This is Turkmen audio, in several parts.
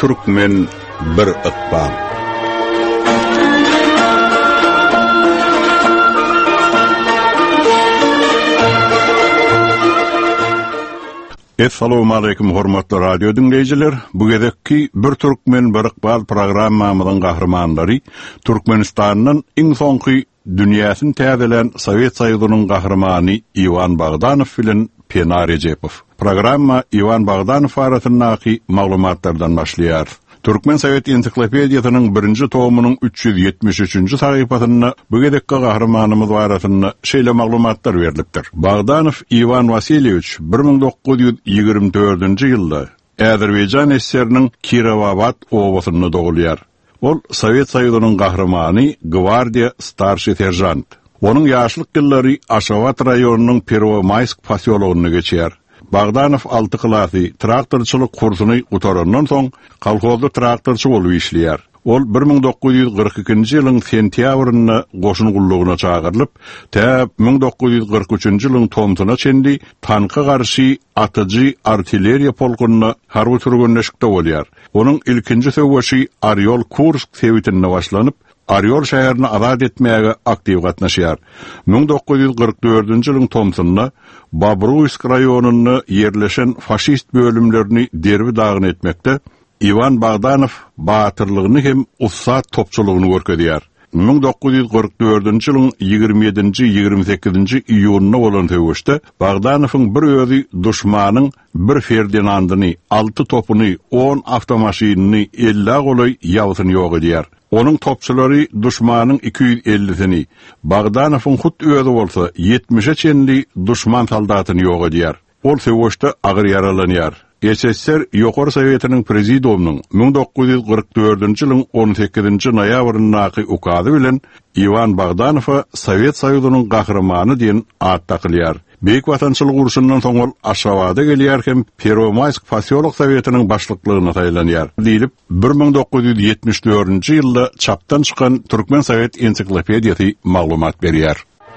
Türkmen bir ıkbal. Assalamu alaykum hormatly radio dinleyijiler. Bu gezekki bir Türkmen bir ıkbal programmamyzyň gahrymanlary Türkmenistanyň iň soňky dünýäsini täzelen Sowet Soýuzynyň gahrymany Iwan Bagdanow bilen Penar Rejepow. Programma Iwan Bagdanow arasyndaky maglumatlardan başlaýar. Türkmen Sovet Ensiklopediýasynyň 1-nji tomunyň 373-nji sahypasyna bu gezekki gahrymanymyz barasynda şeýle maglumatlar berilipdir. Bagdanow Iwan Vasilyevich 1924-nji ýylda Azerbaýjan SSR-nyň Kirovabad obasynda dogulýar. Ol Sowet Soýuzynyň gahrymany, gwardiýa starşy serjant. Onuň ýaşlyk ýyllary Aşgabat raýonunyň Pervomaysk posýologyna geçýär. Bagdanow 6 klasy traktorçylyk kursuny utarandan soň kolhozda traktorçy bolup işleýär. Ol 1942-nji ýylyň sentýabrynda goşun gullugyna çagyrylyp, 1943-nji ýylyň Tomsuna çendi tanka garşy atyjy artilleriýa polkunyna harby türgünleşikde bolýar. Onuň ilkinji söwbaşy Aryol Kursk sewitinde başlanyp, Aryol şäherini azad etmäge aktiw gatnaşýar. 1944-nji ýylyň Tomsunda Babruisk raýonuny ýerleşen faşist bölümlerini derbi dagyn etmekde Iwan Bagdanow batyrlygyny hem ussat topçulugyny görkezýär. 1944-nji ýylyň 27-nji 28-nji iýulyna bolan töwüşde Bagdanowyň bir özi duşmanyň bir Ferdinandyny, 6 topuny, 10 awtomaşynyny 50 goly ýawysyny ýok edýär. Onuň topçulary duşmanyň 250-sini, Bagdanowyň hut özi bolsa 70-e çenli duşman soldatyny ýok edýär. Ol söwüşde agyr yaralanýar. SSR Ýokary Sowetiniň prezidiumynyň 1944-nji ýylyň 18-nji noýabryndaky ukazy bilen Iwan Bagdanowa Sowet Soýuzynyň gahrymany diýen ad takylýar. Beýik watançylyk uruşundan soň ol Aşgabada gelýär hem Pervomaysk posýolok sowetiniň başlyklygyna taýlanýar. Diýilip 1974-nji ýylda çapdan çykan Türkmen Sovet Ensiklopediýasy maglumat berýär.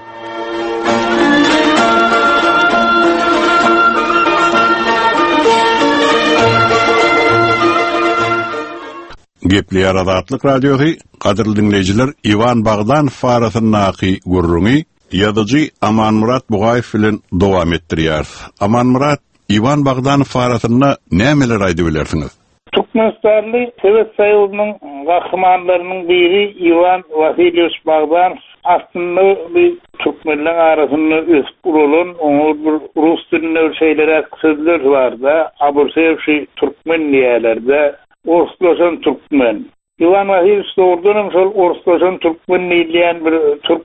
Gepli Arazatlyk radiosu, kadrly dinleyijiler, Iwan Bagdanow arasyndaky gurruny ýazyjy Amanmurat Bugaýew bilen dowam etdirýär. Amanmurat, Iwan Bagdanow arasynda nämeler aýdyp bilersiňiz? Türkmenistanly Sowet Soýuzynyň gahrymanylarynyň biri Iwan Vasilyevich Bagdanow aslında bir Türkmenler arasında ösüp bolan bir rus dilinde şeýlere sözler bar da, abursevşi Türkmen diýerler. Orsloşan Türkmen. Iwan Vasilyevich doğrudan şol Orsloşan Türkmen diýen bir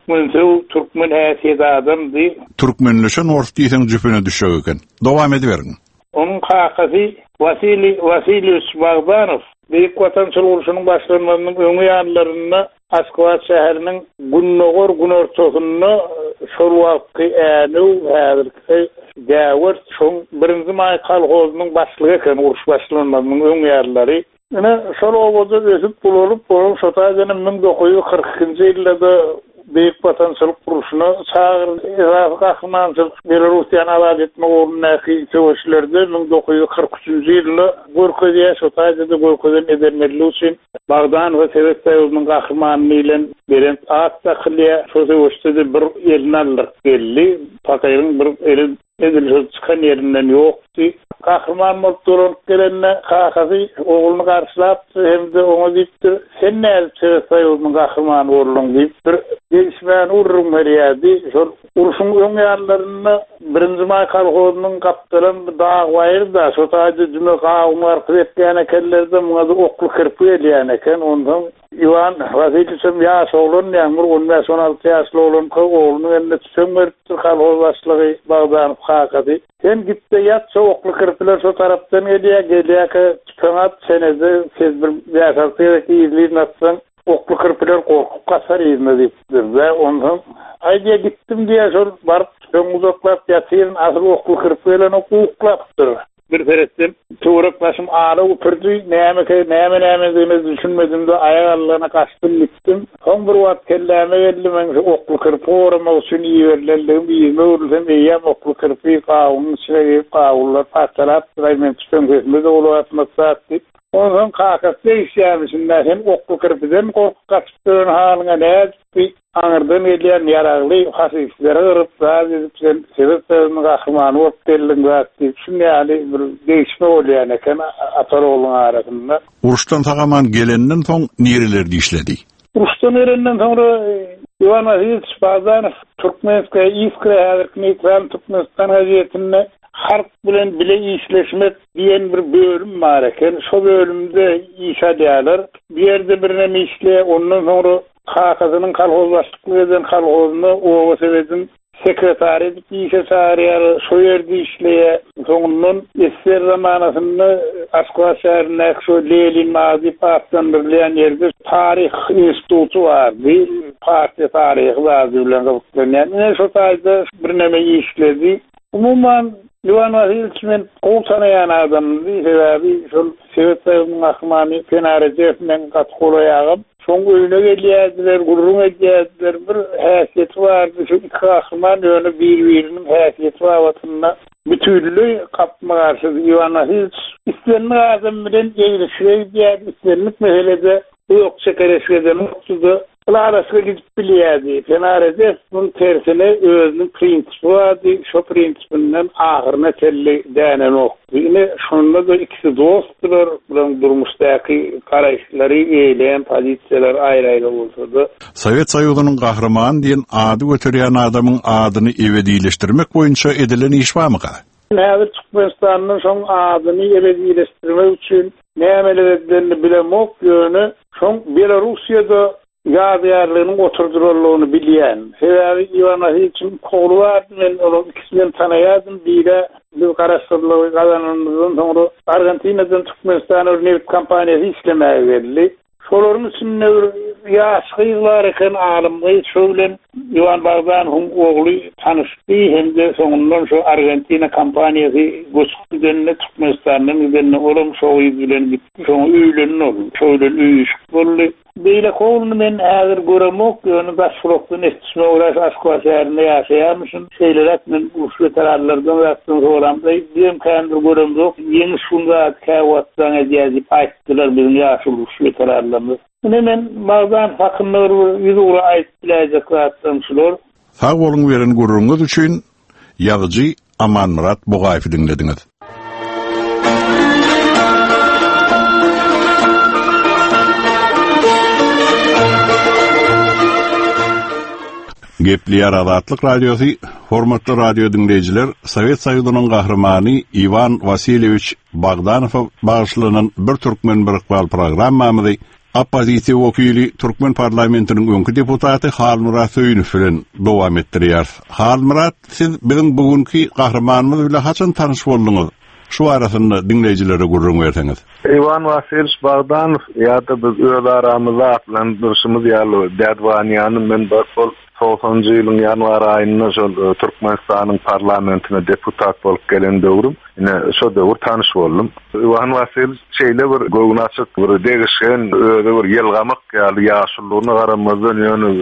Türkmen häsiýetli adamdy. Türkmenleşen ors diýsen jüpüne düşýär eken. Dowam ediberin. Onuň kakasy Vasilyevich Bagdanow beýik watançylyk uruşynyň başlanmagynyň öňü ýanlaryna Aşgabat şäheriniň Günnogor Günortasyna şol wagtky äni häzirki Gäwert şoň 1-nji may kolhozynyň başlygy eken uruş başlanmagynyň öňü ýanlary. Ene şol obada ösüp bolup, onuň şotaýanyň 1942-nji ýylda beýik watançylyk uruşyna çagyrylýar. Gahrymançylyk Belorussiýany azad etme uğrundaky söwüşlerde 1943-nji ýylda görkezýär şotaýda görkezen edenler üçin Bagdanow Sowet Soýuzynyň gahrymany bilen beren ad takylýar. Şo söwüşde bir elnallyk geldi. Pakyryň bir edilýär çykan ýerinden ýokdy. Gahrymany bolup duran gelenne kakasy oğluny garşylap hemde oňa diýipdir, sen näme Sowet Soýuzynyň gahrymany boldun diýip bir gelişmän urrum berýärdi. Şol uruşyň öňü ýanlaryna 1-nji may kolhozynyň kaptalan dag waýyr da şo taýda jüme gawlar etýän ekenlerde muňa okly kirpi edýän eken. Ondan Iwan Vasilyevich ýaş oglan ýa-mur 16 ýaşly oglan oğluny elinde sömüripdir kolhoz başlygy Bagdanow kakasy. Sen gitde ýat şo okly kirpiler şo tarapdan gelýär tüňap senede siz bir ýaşatyky izleýin atsaň okly kirpiler korkup kaçar ýerine diýipdir we ondan aýdya gitdim diýe şol baryp öňüzoklap ýatyryn asyl okly kirpilerni okuklapdyr. Bir feretdim tuğrak başım ağrı upurdu näme diýmez düşünmedim de ayağlarına kaçtım gittim. Son bir wagt kelleme geldim men okly kirpirme üçin ýerlerden bir öwrülsem ýa okly kirpi gaýny şeýle gaýlar patlap men düşen gözümde olup atmasatdy. Ondan kakasda işlemisinler hem okul kirpiden korkup kaçtığın halına ne bir anırdan edilen yararlı hasisleri kırıp zaz edip sen sebeplerini kahramanı olup delin vakti için yani bir değişme oluyor eken Ataroğlu'nun arasında. Uruştan tağaman gelenden son nerelerdi işledi? Uruştan erenden sonra Ivan Vasilievich Bagdanov Türkmenskaya İskra hazırkını ikram Türkmenistan gazetinde harp bilen bile işleşmek diyen bir bölüm var eken. Şu bölümde iş ediyorlar. Bir yerde birine işle, ondan sonra Kakasının kalhozlaştıklı eden kalhozunu Oğuz Eved'in sekretari edip işe çağırıyor. Şu yerde işleye sonunun eser zamanasını Askova şehrine şu Lenin Mazi Parti'den birleyen yerde tarih institutu vardı. Parti tarihi vardı. Yani şu tarihte birine işledi. Umuman Ivan Vasilievich kol tanıyan adamdı. Sebebi şu Sovetlerin akmanı Penarezeev'den katkılayağım. Son önüne geliyediler, gururun ediyediler. Bir haysiyeti vardı. Şu iki akman önü birbirinin haysiyeti vavatında bütünlüğü kapma karşıdı Ivan Vasilievich. İstenlik adam bilen eğilişine gidiyedi. İstenlik meselede yok çekereşkeden yoktudu. Arasına gidip biliyedi. Penarezev bunun tersine özünün prinsipi vardı. Şu prinsipinden ahırına telli denen oktu. Yine şununla da ikisi dostlar. Buranın durmuştaki karayışları eyleyen pozisiyalar ayrı olurdu. Sovet Soyuzu'nun kahraman diyen adı götüreyen adamın adını ebedileştirmek boyunca edilen iş var mı? Hazır Türkmenistan'ın son adını ebedileştirmek için ne ameliyatlarını bilemek yönü son Belarusya'da yadıyarlığının oturdurulduğunu bilen. Sebebi Ivan Vasilievic'in kolu vardı. Ben onu ikisinden tanıyadım. Biri bir karasırlığı kazanımızdan sonra Argentina'dan Türkmenistan'a nefret kampanyası işlemeye verildi. Şoların içinde yaşlı yıllar eken alımgı şöyle Ivan Bagdanov'un oğlu tanıştı. Hem de sonundan şu Argentina kampanyası gözüküdenine Türkmenistan'ın üzerine oğlum şoğu izleyen gitti. Şoğu üylenin oldu. Şöyle üyüşük oldu. Böyle kovulunu ben ağır göremok, onu başvuruktan istisme uğraş Askova şehrinde yaşayamışım. Şeyler etmen uç veteranlardan yaptığım soğramda diyem kendir göremok. Yeni şunda kavattan ediyazip aittiler bizim yaşlı uç veteranlarımız. Hemen bazan fakınları yüzü uğra ait bilecek rahatlamışlar. Sağ olun veren gururunuz için yazıcı Aman Murat Boğayf'ı dinlediniz. Gepliyar Azatlık Radyosu, hormatly radyo dinleyiciler, Sovet Soyuzu'nun kahramanı Ivan Vasilievich Bagdanov'a bağışlanan bir Türkmen birikbal programmamızı Opozisiya wakili Türkmen parlamentinin öňkü deputaty Halmurat Söýünüf bilen dowam etdirýär. Halmurat, siz bizim bugünkü kahramanymyz bilen haçan tanış bolduňyz? Şu arasında dinleyicilere gurrun verseňiz. Ivan Vasilievich Bagdanov ýa-da biz öz aramyzda atlandyrşymyz ýaly Dadwanyanyň men başol 90-njy ýylyň ýanwar aýynda şol Türkmenistanyň parlamentine deputat bolup gelen döwrüm. Ine şo döwür tanış boldum. Ivan Vasilievich şeýle bir gownaçyk bir degişen öýde bir ýelgamak ýaly ýaşylygyna garamazdan ýöne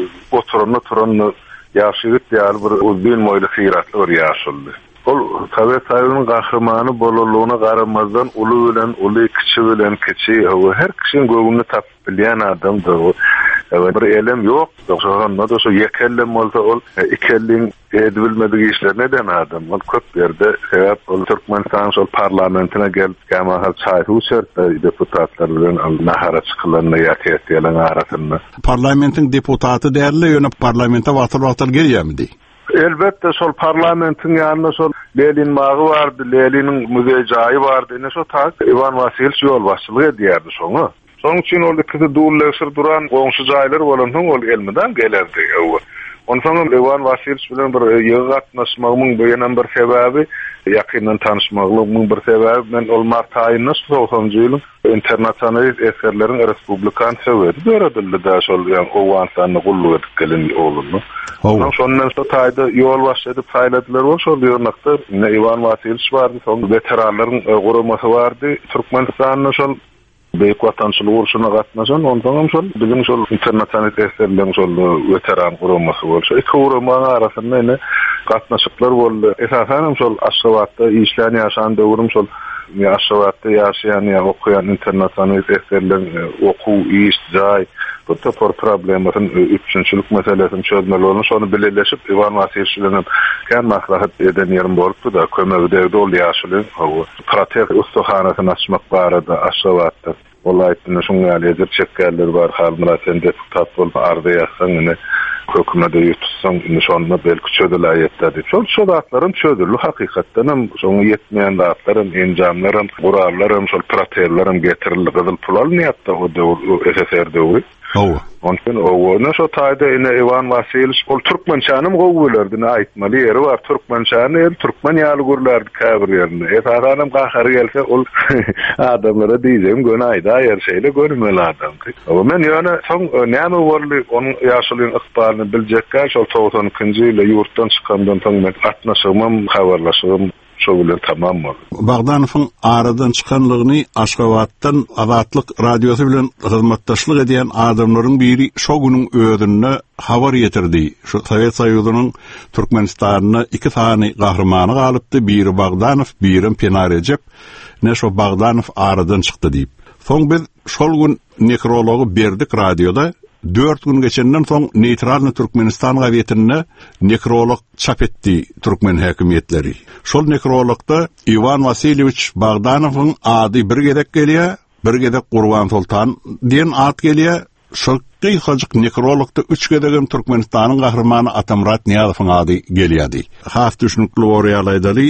oturuny ýaşygyt ýaly bir uzun moýly hyratly bir ýaşyldy. Ol Sovet Soýuzynyň gahrymany bolulyguna garamazdan uly bilen uly, kiçi bilen kiçi, her kişinin gowuny tapyp bilýän adamdyr. Bir elem yok. Şoňa da şu ýekellem bolsa ol ikellin edilmediği işler neden adam? Ol köp ýerde sebäp ol Türkmenistan şol parlamentine gelip gamahat çaýhy şertde deputatlar bilen nahara çykylan ýa-da arasynda. Parlamentin deputaty därli ýöne parlamente watyr gelýärmidi? Elbette şol parlamentin ýanynda şol Lenin magy bardy, Leninin müze jaýy bardy. Ine şo tak Ivan Vasilievich ýol başçylyk edýärdi şoňa. Soň üçin orada kızı duurlaşır duran goňşy jaýlar bolandyň ol elmeden gelerdi. Ondan soň Ivan Vasilievich bilen bir ýygy gatnaşmagymyň beýenen bir sebäbi, ýakyndan tanışmagymyň bir sebäbi men ol mart aýynda 90-njy ýylyň internasional eserleriň respublikan soweti beredildi da şol ýa-ni owantany gulluq edip gelen oluny. Şondan soň taýda ýol başladyp saýladylar we şol ýernakda Ivan Vasilievich bardy, soň veteranlaryň guramasy bardy. Türkmenistanyň şol Beýik watançylyk urşuna gatnaşan, ondan şol bizim şol internasional eserlerin şol veteran gurumasy bolsa, iki gurumanyň arasynda ene gatnaşyklar boldy. Esasen şol Aşgabatda işläni ýaşan döwrüm şol Aşgabatda ýaşaýan ýa okuyan internasional eserlerin oku, iş, jaý bu topor problemlerin üçinçilik meselesini çözmeli bolun. Şonu birleşip Ivan Vasiliýewiç bilen kan maslahat eden ýerim bolupdy da kömegde ol ýaşaly. O prater ustahanasyny açmak barada Aşgabatda Olaytını şunga lezer çekkerler var, halmıra sen deputat bol, arda yazsan, hökümede yutsan, şonuna belki çödül ayetleri. Şol dağıtların çödülü hakikatten, şonu yetmeyen dağıtların, encamların, kurarların, şol praterlerin getirildi, kızıl pulal niyatta o SSR dövrü. Ondan o şu tayda Ivan Vasiliýewiç ol Türkmençanyň gowulardyny aýtmaly ýeri bar. Türkmençany Türkmen ýaly gurlardy käbir ýerinde. Esasanam gahary gelse ol adamlara diýjem gön aýda ýer şeýle görmeli adam. O men ýöne soň näme boldy onuň ýaşalyň ykbalyny biljekkä şol 90-njy ýylda ýurtdan çykandan soň men gatnaşygym, habarlaşygym şoýle tamam boldy. Bagdanowyň aradan çykanlygyny Aşgabatdan Azatlyk radiosy bilen hyzmatdaşlyk edýän adamlaryň biri şo günüň özüne habar ýetirdi. Şu Sowet Soýuzynyň Türkmenistanyna iki sany gahrymany galypdy. Biri Bagdanow, biri Pena Recep. Şo Bagdanow aradan çykdy diýip. Soň biz şol gün nekrology berdik radioda. 4 gün geçenden soň Neytralny Türkmenistan gazetine nekrolog çap etdi Türkmen häkimetleri. Şol nekrologda Ivan Vasiliýewiç Bagdanowyň ady bir gedek gelýär, bir gedek Gurban Sultan diýen ad gelýär. Şol gyýhalyk nekrologda 3 gedegem Türkmenistanyň gahrymany Atamrat Niýazowyň ady gelýärdi. Has düşnükli orýalaýdaly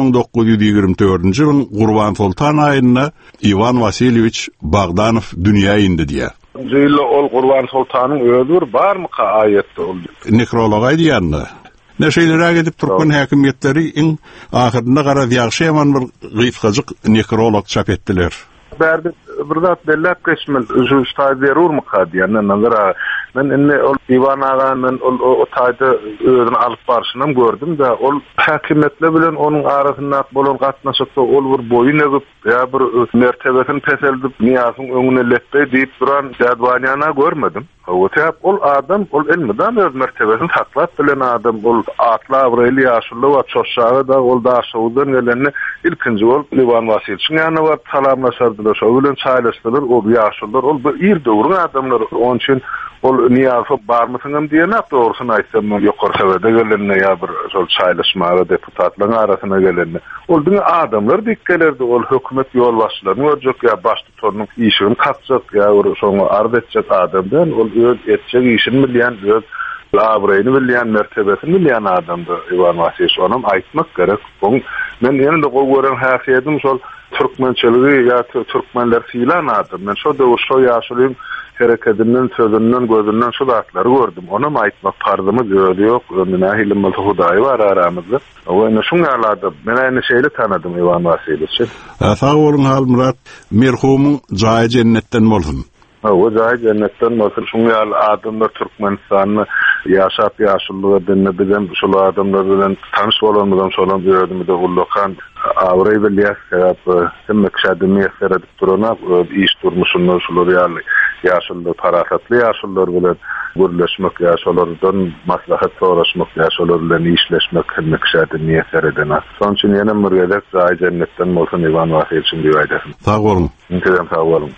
1924-nji ýylyň Gurban Sultan aýyna Ivan Vasiliýewiç Bagdanow dünýä indi diýär. Jyly ol Gurban Sultanyň öldür barmy aýetde boldy. Nekrolog aýdýandy. Näşeýlere gidip Türkmen häkimetleri iň ahyrynda gara ýaxşy ýaman bir gyýtgadyk nekrolog çap etdiler. Berdi bir zat bellap geçmel şu taýberur mu kadiýan nazara men indi ol Ivan aga men o taýda özüni alyp barşynam gördüm da ol häkimetler bilen onuň arasynda bolan gatnaşykda ol bir boyun egip ýa bir mertebesini peseldip Niýazyň öňüne lepde diýip duran jadwanyana görmedim. O täp ol adam ol elmeden öz mertebesini saklap bilen adam ol atla awrely ýaşly we çoşagy da ol da şowdan gelenni ilkinji ol Ivan Vasiliýewiç ýany we salamlaşardylar şo bilen çaýlaşdylar o ýaşlylar ol bir ir döwrüň adamlar onun üçin ol Niýazy barmysyňam diýenek dogrusyny aýtsam ýokary sebäde gelenni ýa bir şol çaýlaşmaga deputatlaryň arasyna gelenni ol diňe adamlar dikkelerdi ol hökümet ýol başçylaryny görjek ýa baş tutanyň işini katjak ýa şoňa arz etjek adamdan ol öz etjek işini bilýän öz labraýyny bilýän mertebesini bilýän adamdy Ivan Vasiliýewiç onam aýtmak gerek. Men ýene-de gowuran häsiýetim şol Türkmençiligi ýa Türkmenler filan adam. Men şo döwür şo ýaşalyň hereketinden, sözünden, gözünden şu zatlary gördüm. Onam aýtmak farzymyz ýok. Mena hilim bolsa Hudaý bar aramyzda. O ene şuňalada men ene şeýle tanydym Ivan Vasiliýewiçi. Sag bolun Halmurat, merhumyň jaý jennetden bolsun. O jaý jennetden bolsun. Şuňal adamlar Türkmenistanyny ýaşap ýaşullyga dinle bilen şol adamlar bilen tanyş bolanmydan şolan ýerdimde gullukan awry bilýär sebäp hemme kişädimi ýetirip durana iş durmuşyny şolar ýaşully parasatly ýaşullar bilen gürleşmek ýa şolardan maslahat soraşmak ýa şolar bilen işleşmek hemme kişädimi ýetiredin. Şoň üçin ýene bir gedek jaý jennetden bolsun Ivan Vasiliýewiç diýip aýdym. Sag bolun. Intizam sag bolun.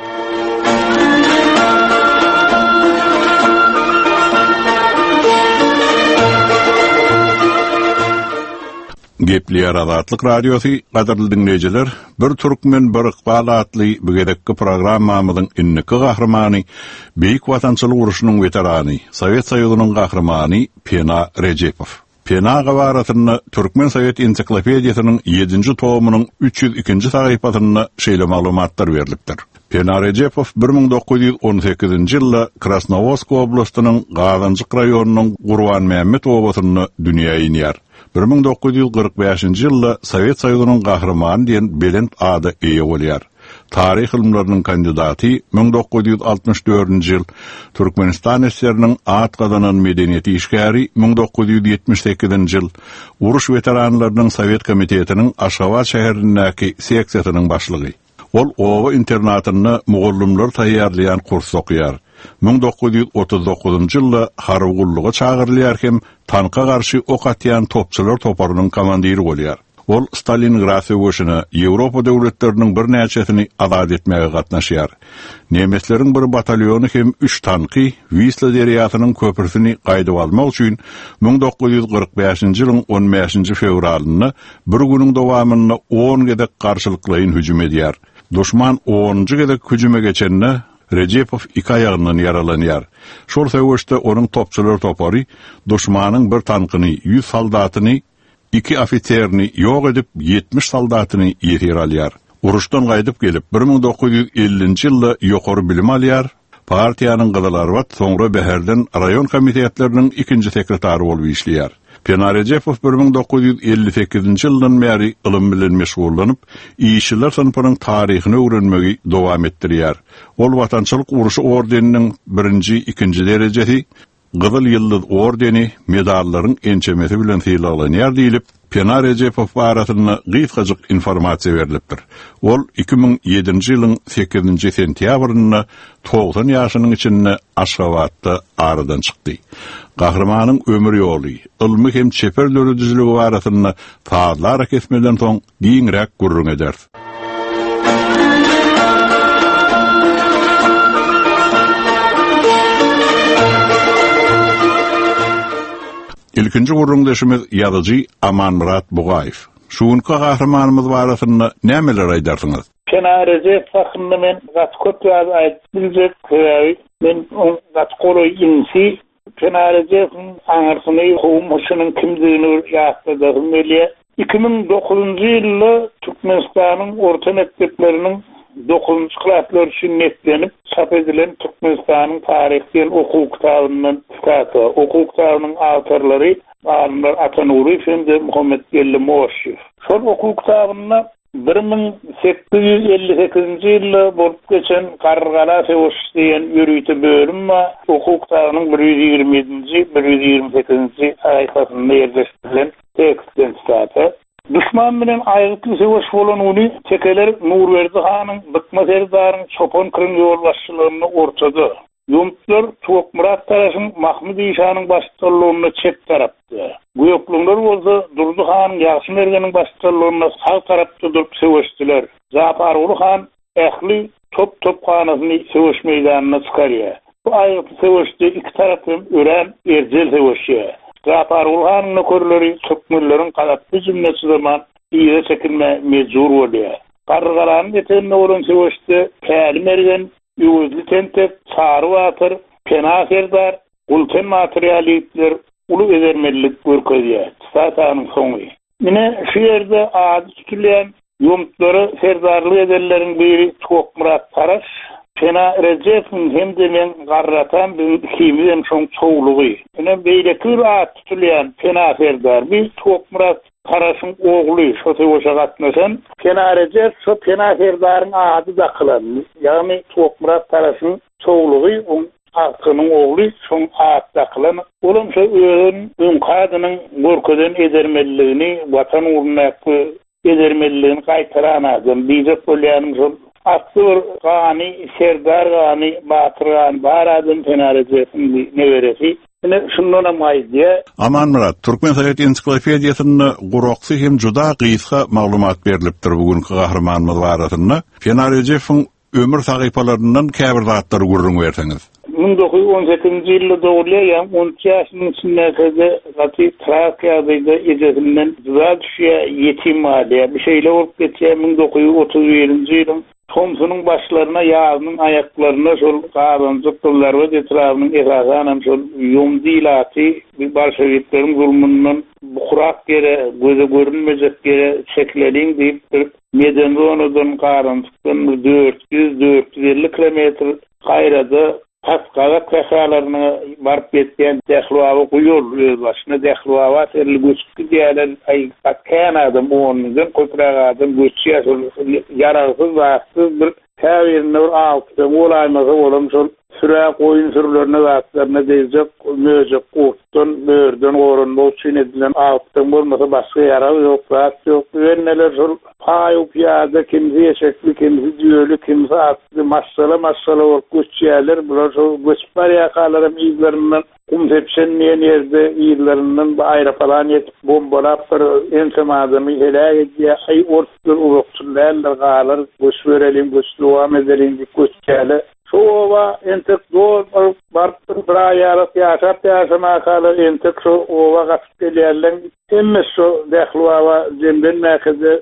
Gepli Azatlyk radiosy gaderly dinleýijiler, bir türkmen bir ykbal atly bu gedekki programmamyzyň inniki gahrymany, Beýik Watançylyk uruşynyň veterany, Sowet Soýuzynyň gahrymany Pena Rejepow. Pena gawaratyny Türkmen Sowet ensiklopediýasynyň 7-nji tomynyň 302-nji sahypasyna şeýle maglumatlar berilipdir. Pena Rejepow 1918-nji ýylda Krasnovodsk oblastynyň Gazanjyk raýonunyň Gurban Mämmet obasyny dünýäge ýenýär. 1945-nji ýylda Sowet Soýuzynyň gahrymany diýen belent ady eýe bolýar. Taryh ilmläriniň kandidaty 1964-nji ýyl Türkmenistan eseriniň at gazanan medeniýeti işgäri 1978-nji ýyl Uruş veteranlarynyň Sowet komitetiniň Aşgabat şäherindäki seksiýasynyň başlygy. Ol owa internatyny mugallimler taýýarlayan kurs okuyar. 1939-njy ýylda Harwgulluga çagyrylýar hem tanka garşy ok atýan topçular toparynyň komandiri bolýar. Ol Stalingrad söwüşine Ýewropa döwletleriniň bir näçesini azad etmäge gatnaşýar. Nemetleriň bir batalyonu hem 3 tanky Wisla deriýatynyň köprüsini gaýdyp almak üçin 1945-nji ýylyň 15-nji fevralyny bir günüň dowamyny 10 gedek garşylyklaryň hüjüm edýär. Duşman 10-njy gedek hüjüme geçende Recepov iki ayağından yaralanýar. Şol söwüşde onuň topçular topary duşmanyň bir tankyny, 100 soldatyny, 2 ofitserini ýok edip 70 soldatyny ýetir alýar. Uruşdan gaýdyp gelip 1950-nji ýylda ýokary bilim alýar. Partiýanyň Gyzylarbat soňra Beherden rayon komitetleriniň ikinji sekretary bolup işleýär. Pinar Recepov 1958-nji ýyldan bäri ilim bilen meşgullanyp, işçiler sınıfynyň taryhyny öwrenmegi dowam etdirýär. Ol watançylyk uruşy ordeniniň 1-nji, 2-nji derejesi, Gyzyl Ýyldız ordeni, medallaryň ençemesi bilen hyýlalanýar diýilip, Pinar Recepov baratyny gysgaçyk informasiýa berilipdir. Ol 2007-nji ýylyň 8-nji sentýabryny 90 ýaşynyň içinde Aşgabatda aradan çykdy. Gahrymanyň ömür ýoly, ilmi hem çeper döredijligi baratyny taýlara kesmeden soň giňrek gurrun eder. İlkinci gurrundaşymyz ýazyjy Amanmurat Bugaýew. Şuňka gahrymanymyz baratyny nämeler aýdarsyňyz? Pinar Recepov hakkında men gatköp aýdyp men gatkoly insi Pinar Recepow'un aňyrsyny howmuşynyň kimdigini ýaşdyrdım elе. 2009-njy ýylda Türkmenistanyň orta mekdepleriniň 9-njy klaslar üçin netlenip çap edilen Türkmenistanyň taryhy okuw kitabynyň okuw kitabynyň awtorlary Alimler Atanuri Efendi Muhammed Belli Moşew. Şol okuw kitabyny 1858-nji ýylda bolup geçen Gargala Sewuş diýen ýürüýti bölüm okuw kitabynyň 127-nji, 128-nji sahypasyna ýerleşdirilen tekstden staty. Düşman bilen aýyply sewuş bolan uly tekeler Nurberdi hanyň bıkma serdaryň çopon kırın ýolbaşçylygyny ortada. Ýumtlar Tokmurat tarasyň Mahmud İşanyň başçylygyna çep tarapdy. Guýokluglar bolsa Durdy han ýaşy mergeniň başçylygyna sag tarapda durup sewüşdiler. Zapar Ulu han ähli top kanasyny sewüş meýdanyna çykarýar. Bu aýyply sewüşde iki tarapym ören erjel sewüşýär. Zapar Ulu hanyň nökerleri türkmenleriň galatly jümlesi zaman ýere çekilme mejbur bolýar. Gargalanyň etenine bolan sewüşde päli mergen Ýüzli tentep, çary watyr, pena serdar, ulten materialistler ulu edermellik görkezýär. Satanyň soňy. Mine şu ýerde ady tutulýan ýumtlary serdarlyk edenleriň biri Tokmurat Taraş, Pena Recepow'un hem de men garratan bir kimden şoň çoğlugy. Mine beýleki ady tutulýan Pena serdar bir Tokmurat Taraşyň ogly şo sewuşa gatnaşan Pena Recepov şo Pena serdaryň ady da kılandy. Ýagny Tokmurat Taraşyň çoğlugy akynyň ogly şoň ady da kılan. Olam şo öňkadynyň görkeden edermelligini, watan urunna edermelligini gaýtaran adam. Bize bolýanyň şol Aktör gani, serdar gani, batyr gani, bar adam Pena Recepow'un neweresi. Şundan amaýdy. Amanmurat, Türkmen Sovet Ensiklopediýasyny guraksy hem juda gysga maglumat berilipdir bugünkü gahrymanymyz baratyny. Pena Recepow'un ömür sahypalarynyň käbir zatlary gurrun berseňiz. 1918-nji ýylda dogulýan 12 ýaşynyň içinde gaty Trakya'da ejesinden juda düşýär ýetim malya. Bir şeýle bolup geçýär 1931-nji ýylyň Tomsunyň başlaryna ýazynyň aýaklaryna şol galanjyk gullar we etrawynyň erazanam şol ýumdilaty bir bolşevikleriň zulmündan bukurak gere, göze görünmejek gere çekleling diýip meden zonadan galanjykdan 400-450 kilometr gaýrada Paskaga käsalaryny barıp getýän dehluwawy guýur başyna dehluwawa terli göçüp diýerler ay atkan adam onuň köprek adam göçýär yararsız wagtsız bir täwirni altyda bolanmagy bolan şol sürak oyun sürülerine zatlarına deyecek, möjek kurtun, böğürden, orunlu, çiğnedilen ağıptan bolmasa başka yarağı yok, zat yok. Neler sol payı piyada, kimisi eşekli, kimisi düğülü, kimisi atlı, maşala olup güççiyeler, bular sol güçbar yakalarım iyilerinden, kum tepşenmeyen yerde iyilerinden ayrı falan yetip bombalap ensem adamı helak ediyor, ay ortadır uğrukturlarlar, ağlar, güç verelim, güçluğam edelim, güççiyeler. Ova entek doğru barıp bir ayarak yaşama kalar entek ova kaçıp gelirler. Emmes o dehluava zemden merkezi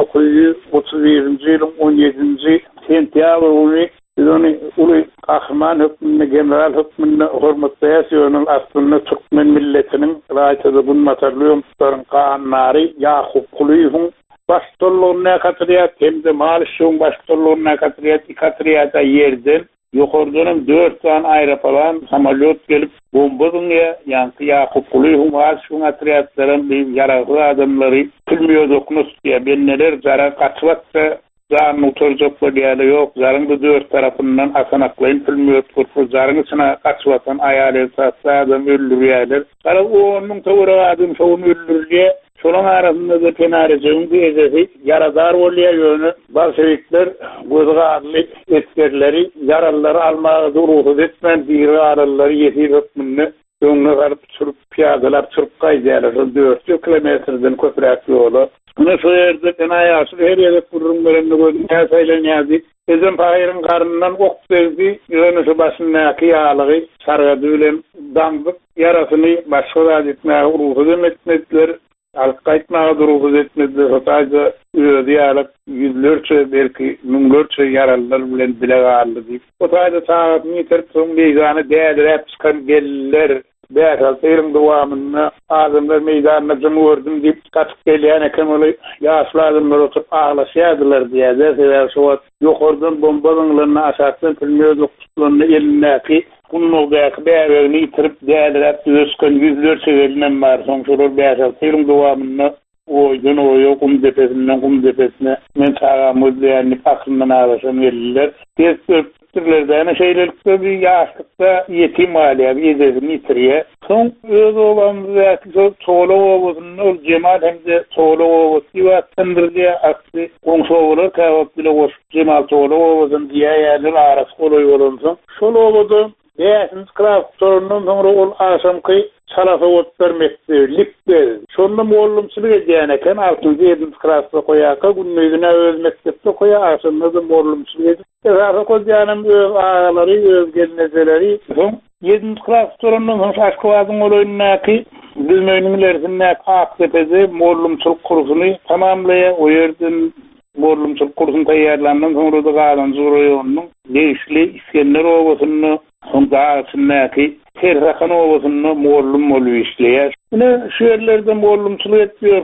1931 yılın 17. sentyabr günü ulu kahraman hükmünde, general hükmünde hürmetleyiyorlar aslında Türkmen milletinin raytada bunu matarlıyor muhtarın kanunları Yakup Kuluyhun baştorluğuna katriyat hem de Malişun baştorluğuna katriyata yerden yukarıdan 4 tane aeroplan samolyot gelip bombadın ya yankı Yakup Kuluyhun var şun atriyatların bir yarağı adamları külmüyor dokunuz diye ben neler zarar kaçvatsa zarın oturacaklar diye yok zarın da 4 tarafından asanaklayın külmüyor kurfur zarın içine kaçvatan ayarı satsa adam öldürüyorlar. Kara onun tavırı adım şovun öldürüyor. Şunun arasında da penaricinin bir yaradar oluyor yönü. Bolşevikler gözgağırlı etkerleri yaralıları almağı duruğu etmen diri aralıları yetir hükmünü önüne varıp sürüp piyadalar sürüp kaydiyalar 400 kilometreden köprek yolu. Bunu şu yerde penayasıl her yerde kurumlarını gördüm. Yasayla niyazı. Ezem Pahir'in karnından ok verdi. Yönüsü başındaki yağlığı sargadı ölen damdık. Yarasını başka da etmeye ruhu etmediler. Alkaytmağa duruğu etmediler. Sadece ödeyerek yüzlerce belki mümlerce yaralılar bilen bile ağırlı deyip. O sadece sağlıkını yitirip son meydanı değerler hep çıkan gelirler. Beyaz seyrin devamını adamlar meydanına cumhurdum deyip kaçıp geliyen ekemeli yaşlı adamlar oturup ağlaşıyardılar diye de sever soğut yok oradan bombalarını aşaktın bilmiyor dokuzlarını elindeki kunnogdaki beyazlarını yitirip değerler özkün yüzler severlenen var sonuçlar beyaz seyrin devamını oydun oyu kum tepesine men sağamız yani aklından ağlaşan verirler tez türlerden şeylerlikte bir yaşlıkta yetim haliye bir ezesini yitiriye. Son öz olan belki çoğulu oğuzunun Cemal hem de çoğulu oğuz diye attındır diye aksi komşu kahvat bile hoş Cemal çoğulu oğuzun diye yerler arası oluyor olunsun. Şol oğuzun değersiniz kraft sorunun sonra ol aşamkı çarafı ot vermektir, liptir. Şonda mollumçuluk ediyen eken altın zeyediniz kraftı koyaka günlüğüne öz mektepte koya aşamda da mollumçuluk edin. Esafa koyacağının öz ağaları, öz gelinezeleri. 7. kraft sorunun sonra aşkıvazın olayınaki bilmeyinin ilerisindeki Aktepezi mollumçuluk kursunu tamamlaya o yerden mollumçuluk kursunu tayyarlandın sonra da kalan Zoroyon'un değişli İskender Oğuz'unu sonda ağasındaki Terrakan Oğuz'unu mollum işleyer. Yine şu yerlerde mollumçuluk etmiyor.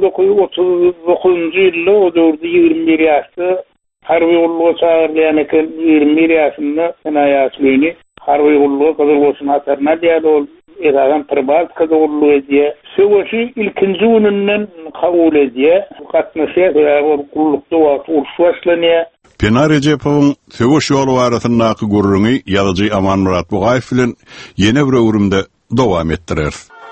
1939 yılda o dördü 21 yaşta harbi yolluğa çağırlayan eken 21 yaşında senayasılığını harbi yolluğa kadar olsun hatarına diye oldu. Esasen tırbat kadar oluyor diye. Söğüşü ilkinci önünden kabul ediyor. Katnaşıya kadar kullukta vakti ursu başlanıyor. Penar Recep'in Söğüş yolu arasındaki gurrunu yazıcı Aman Murat Buğayev bilen yeni bir öwrümde devam ettirer.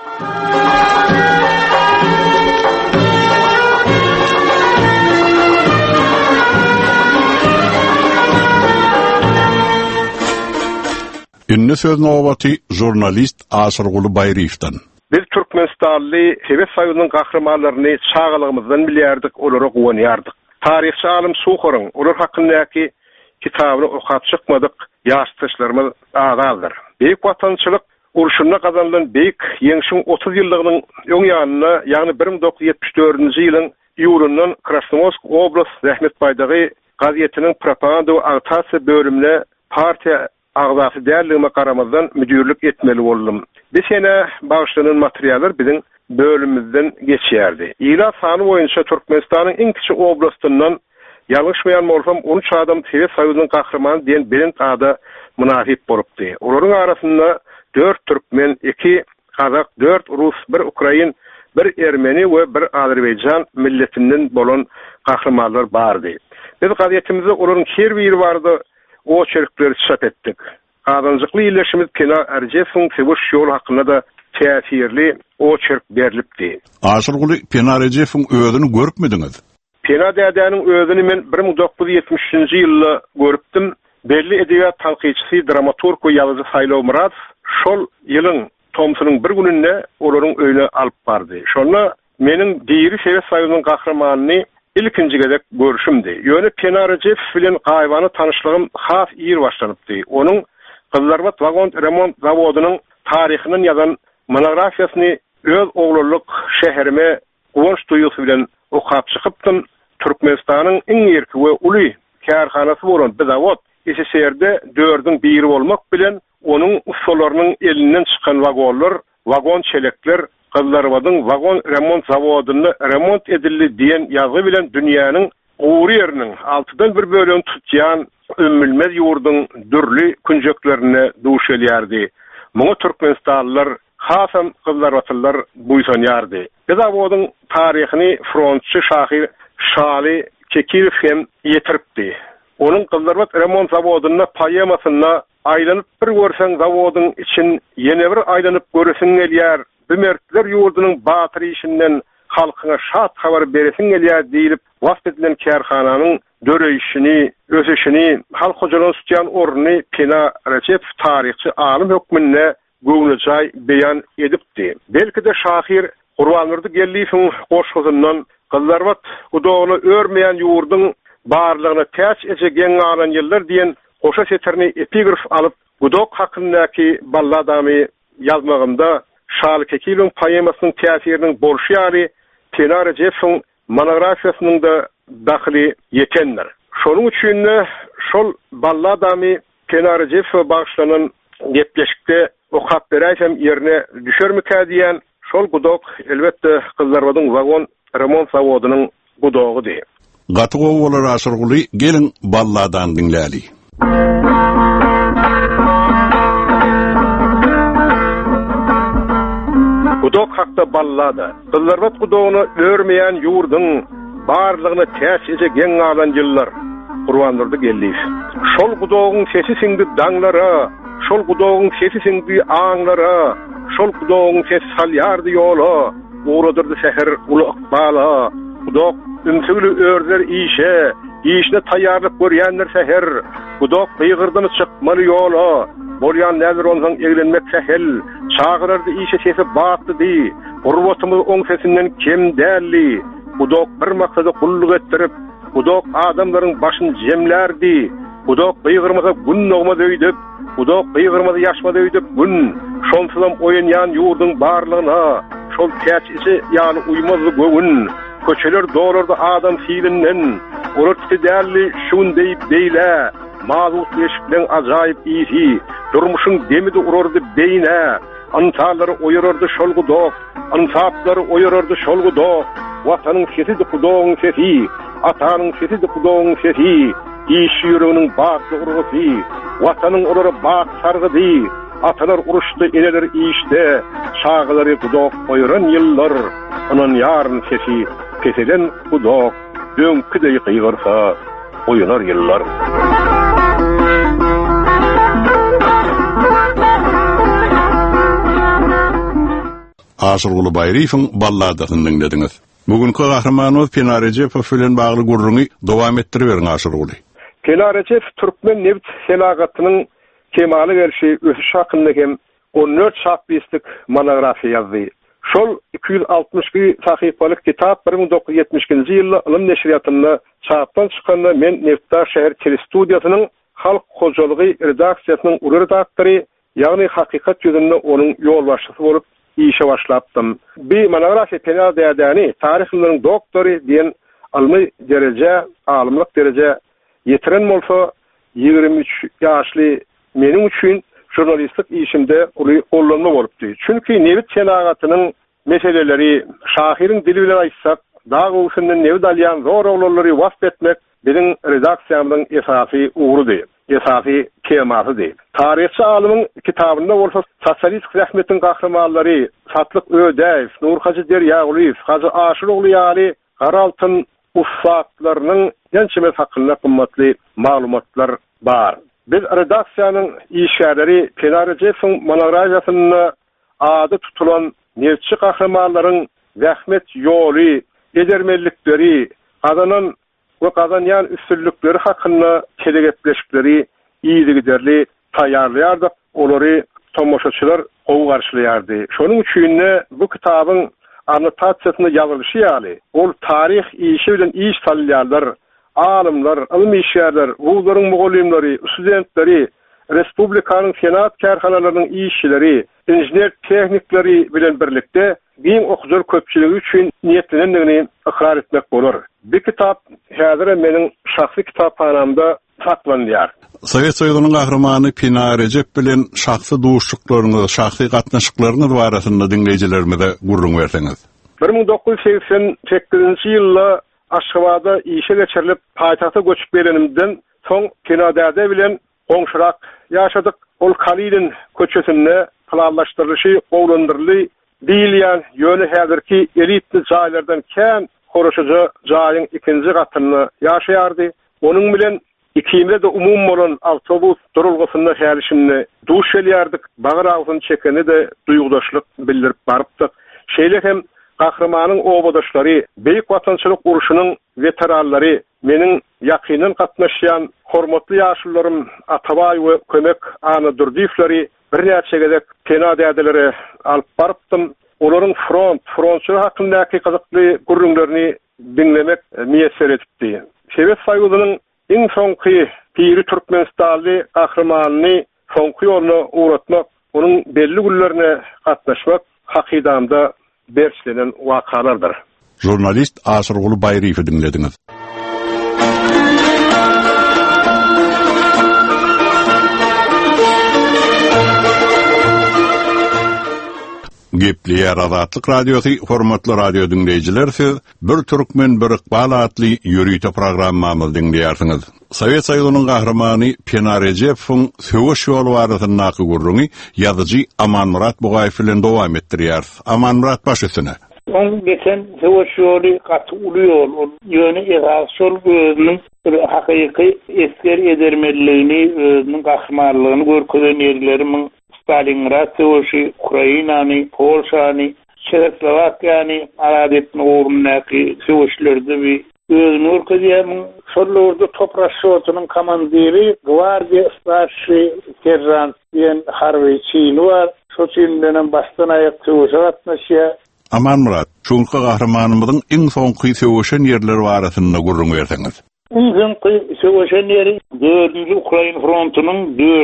Ünlü söz nöbeti jurnalist Asırgulu Bayrif'ten. Biz Türkmenistanlı Heves sayının kahramanlarını çağalığımızdan bilerdik, olarak oynayardık. Tarihçi alim Sukhor'un olur hakkındaki kitabını okuyup çıkmadık, yaştaşlarımız ağzaldır. Büyük vatandaşlık uruşunda kazanılan büyük Yenşin 30 yıllığının ön yanına, yani 1974. yılın iyulundan Krasnoyarsk Oblast Rahmet Baydağı gaziyetinin propaganda ve agitasiya bölümüne partiya ağzası değerliğime karamazdan müdürlük etmeli oldum. Bir sene bağışlanan materyaller bizim bölümümüzden geçerdi. İla sanı boyunca Türkmenistan'ın en küçük oblastından yanlışmayan olsam 13 adam TV sayının kahramanı diyen birin adı münafip bolupdy. Onların arasında 4 Türkmen, 2 Kazak, 4 Rus, 1 Ukrayin, 1 Ermeni ve 1 Azerbaycan milletinden bolan kahramanlar bardı. Biz gazetemizde onların her biri vardı. O çörükleri çap ettik. Qazanjykly ýerleşimiz Pena Arjefň Sebuş ýol hakynda da täsirli oçerk berilipdi. Aşyrguly Pena Arjefň özüni görüpmidiňiz? Pena dädäniň özüni men 1970-nji ýylda görüpdim. Belli edebiyat tanqyçysy, dramaturg we ýazyjy Saylaw Muratov şol ýylyň Tomsunyň bir gününde olaryň öýüne alyp bardy. Şonda meniň diýri Sowet Soýuzynyň gahremanyny ilkinji gezek görüşümdi. Ýöne Pena Arjef bilen gaýbany tanışlygym has ýyr başlanypdy. Onuň Kızlarbat Vagon Remont Zawodynyň taryhyny ýazan monografiýasyny öz oglanlyk şäherime gowunç duýgusy bilen okap çykypdym. Türkmenistanyň iň ýerki we uly kärhanasy bolan bir zawod SSR'de 4-üň biri bolmak bilen onuň ustalarynyň elinden çykan wagonlar, wagon çelekler Kızlarbatyň Vagon Remont Zawodyny remont edildi diýen ýazy bilen dünýäniň gowy ýeriniň 6dan bir bölegi tutýan ömülmez ýurdun dürli künjeklerine duş elýärdi. Muňa Türkmenistanlylar, hasam Kızlarbatlylar buýsanýardy. Zawodyň taryhyny frontçy şahyr Şali Kekilov hem ýetiripdi. Onuň Kızlarbat Remont Zawodyna poemasyna aýlanyp bir görseň zawodyň için ýene bir aýlanyp göresiň gelýär. Bimertler ýurdunyň batyry işinden halkyna şat habar beresiň gelýär diýilip wagtlydan kärhananyň döreýişini, ösüşini, halk hojalygyny tutýan orny Pena Arjef taryhçy alim hökmünde göwnüjay beýan edipdi. Belki de şahyr Gurbanurdy Gelliýewiň goşguzundan Kızlarbat udogyny örmeýän ýurdun barlygyny täç ejegeň alan ýyllar diýen goşa seterini epigraf alyp Gudok hakyndaky balladamy ýazmagymda Şal Kekiloň poemasynyň täsiriniň bolşýary Pena Arjefň monografiýasynyň da daxily ýetenler. Şonuň üçin şol balladamy Pena Arjefä bagşlanan gepleşikde okap beräýsem ýerine düşermika diýen şol Gudok elbetde Kızlarbatyň Vagon Remont Zawodynyň gudogydy. Gaty gowalar aşyrguly gelin balladan dinläli. Gudok hakda ballada. Kızlarbat gudogyny örmeýän ýurdun barlygyny täç ejegeň alan ýyllar. Gurbanurdy Gelliýew. Şol gudogyň sesi siňdi daňlara, şol gudogyň sesi siňdi aňlara, şol gudogyň sesi salýardy ýola, uğradyrdy seher uly ykbala. Gudok ümsügli örler işe, işine taýýarlyk görýänler seher. Gudok beýgyrdyny çykmaly ýola, bolýan näzir ondan eglenmek sehel. Çağırırdı işe sesi batdy. Gurbatymyz oň sesinden kim dälli. Gudok bir maksada kulluk ettirip, Gudok adamlaryň başyny jemlerdi. Gudok beýgyrmaza gün nogma döýdüp, Gudok beýgyrmaza ýaşma döýdüp gün. Şonsulam oýanýan ýurdun barlygyna, şol täç içi ýany uýmazly göwün. Köçeler dolardy adam silinden, oratdy dälli şun diýip beýle. Mazut eşikden ajaýyp ýyzy, durmuşyň demidi urardy beýne. Antalary oýarardy şol Gudok, antapları oýarardy şol Gudok. Watanyň sesidi Gudogyň sesi, atanyň sesidi Gudogyň sesi. İş ýüreginiň bagty urgusy, watanyň urary bag sargydy. Atalar uruşdy, eneler işde, çağlary Gudok oýaran ýyllar. Anan ýaryn sesi, keseden Gudok, döňküdej gygyrsa, oýanar ýyllar. Aşyrguly Baýryýewiň balladasyny dinlediňiz. Bugünkü gahremanyň Pena Arjef bilen bagly gurruny dowam etdirýär Aşyrguly. Pena Arjef Türkmen neft selagatynyň kemaly gelşi ösüş hakynda hem 14 çapbyslyk monografiýa ýazdy. Şol 261 sahypalyk kitap 1970-nji ýylda Ilim neşriýatynda çapdan çykanda men Neftdar şäher telestudiýasynyň halk hojalygy redaksiýasynyň uly redaktory, ýagny hakykat ýüzünde onuň ýolbaşçysy bolup işe başlapdym. Bir monografiýa Pena dädäni taryhynyň doktory diýen almy derece, alymlyk derece ýetiren bolsa 23 ýaşly meniň üçin jurnalistlik işimde uly gollanma bolupdy. Çünki Newit selagatynyň meseleleri şahyryň dili bilen aýtsak, dağı usundan Newit alýan zor oglary wasp etmek biziň redaksiýamyň esasy ugrudy. Esasy kemasydy. Taryhçy alymyň kitabynda bolsa sosialist rahmetin gahramanlary Satlyk Ödäýew, Nurhaji Derýaguliýew, Haji Aşyrogly ýaly Garaltyn ussatlarynyň ýançymy hakynda gymmatly maglumatlar bar. biz redaksiýanyň işgärleri Penarejew'in monografiýasyna ady tutulan nevçi kahramanlaryň zähmet ýoly, edermellikleri, adanan we gazanýan üstünlükleri hakynda telegepleşikleri iýdi giderli taýýarlaýardyk. Olary tomoşaçylar gowy garşylaýardy. Şonuň üçin bu kitabyň anotasiýasyna ýazylyşy ýaly. Ol tarih işi bilen iş salýarlar, alymlar, ilmi işgärler, wuzlaryň mugallimleri, studentleri, respublikanyň senat kärhanalarynyň işçileri, inженер tehnikleri bilen birlikde giň okujar köpçüligi üçin niýetlenendigini ikrar etmek bolar. Bu kitap häzir meniň şahsy kitaphanamda saklanýar. Sovet Soýunyň gahrymany Penarejep bilen şahsy duşuklaryňyz, şahsy gatnaşyklaryňyz barasynda dinleýijilerimize gurrun berseňiz. 1988-nji ýylda Aşgabatda işe geçirilip paýtagta göçüp berenimden soň Penarejep bilen goňşurak ýaşadyk. Ol Kalilin köçesinde planlaşdyrışı gowlandyrly diýilýän ýöne häzirki elitli jaýlardan kän horaşyjy jaýyň ikinji gatyny ýaşaýardy. Onuň bilen ikimde de umum bolan awtobus durulgysyna herişimni duş elýärdik. Bagyr awsyny çekeni de duýgudaşlyk bildirip barypdyk. Şeýle hem gahrymanyň obadaşlary, beýik watançylyk uruşynyň veteranlary, meniň ýakynyn gatnaşýan hormatly ýaşlarym Atabay we Kömek Ana Durdiýevleri bir näçe gezek Penarejew'leri alyp barypdym. Olaryň frontçylyk hakyndaky gyzykly gurrunlaryny dinlemek miýesser etdi. Sovet Soýunyň iň soňky piri Türkmenistanly gahrymanyny soňky ýoluna uğratmak, onuň belli günlerine gatnaşmak hakydamda berçlenen wakalardyr. Jurnalist Asırguly Baýryýewi dinlediňiz. Gepleýär Azatlyk radiosi, hormatly radio dinleýijiler, siz bir türkmen bir ikbal adly ýörüýte programmamyzy dinleýärsiňiz. Sovet Soýunyň gahrymany Penarejew'in söwüş ýoly barasyndaki gurruny ýazyjy Amanmurat Bugaýew bilen dowam etdirýär. Amanmurat başysyna. On geçen söwüş ýoly gaty ýol, ýöne ýaşol gözüň hakyky esker edermelligini, özüniň gahrymanlygyny görkezen ýerleriň Stalingrad söwüşi, Ukrainany, Polşany, Çeçoslowakiýany aradetini uğrundaky söwüşlerde bir özüni görkezen şollarda topraşşotunyň komandiri gwardiýa starşy serjant diýen harbiçini bar. Şo çyndan başdan aýak söwüşe gatnaşýar. Amanmurat, şuňky gahrymanymyzyň iň soňky söwüşen ýerleri barasynda gurrun berseňiz. Soňky söwüşen ýeri 4-nji Ukraina frontunyň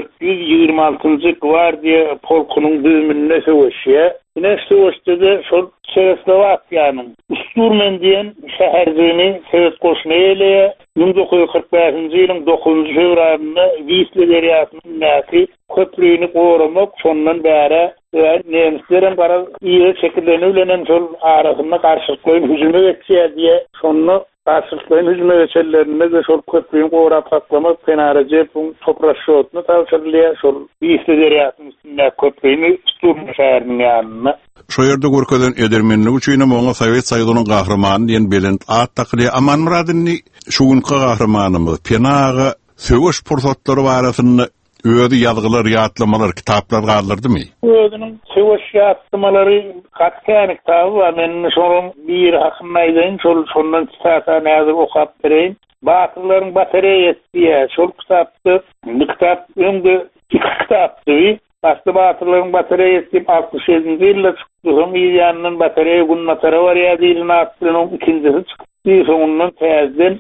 426-njy gwardiýa polkunyň düzümine söwüşýär. Ine söwüşde şol Çeçoslowakiýanyň Usturmen diýen şäherjini Sovet goşuny eleýär. 1945-nji ýylyň 9-njy fevralynda Wisla deriýasynyň näki köprüni goramak şondan bäri nemislerin bara iýe şekillenýän şol arasynda garşylyklaryň hüjüme geçýär diýe şonu garşylyklaryň hüjüme geçenlerine de şol köprüni gorap saklamak Penarejew'in topraşşotuny tawsirleýär. Şol Wisla deriýasynyň üstünde köprüni Usturmen şäheriniň ýanyna. Şo ýerde görkezen edermenlik üçin moňa Sovet Soýunyň gahrymany diýen belent at takly Amanmuradyny şuňky gahrymanymy Penaga söwüş pursatlary barasynda öýdi ýazgylar, ýatlamalar, kitaplar galdyrdymy? Özüniň söwüş ýatlamaları gatkan kitaby var. Men şonuň bir hakyndaýdyn, şondan çykarsa näzir okap bereýin. Batyrlaryň batareýasy, şol kitapdy. Bu kitap öňde iki kitapdy. Başda batyrlaryň batareýasy 67-nji ýylda çykdy. Soň ýanynyň batareýa gunnatara bar ýadylyny atlynyň ikinjisi çykdy. Soňundan täzeden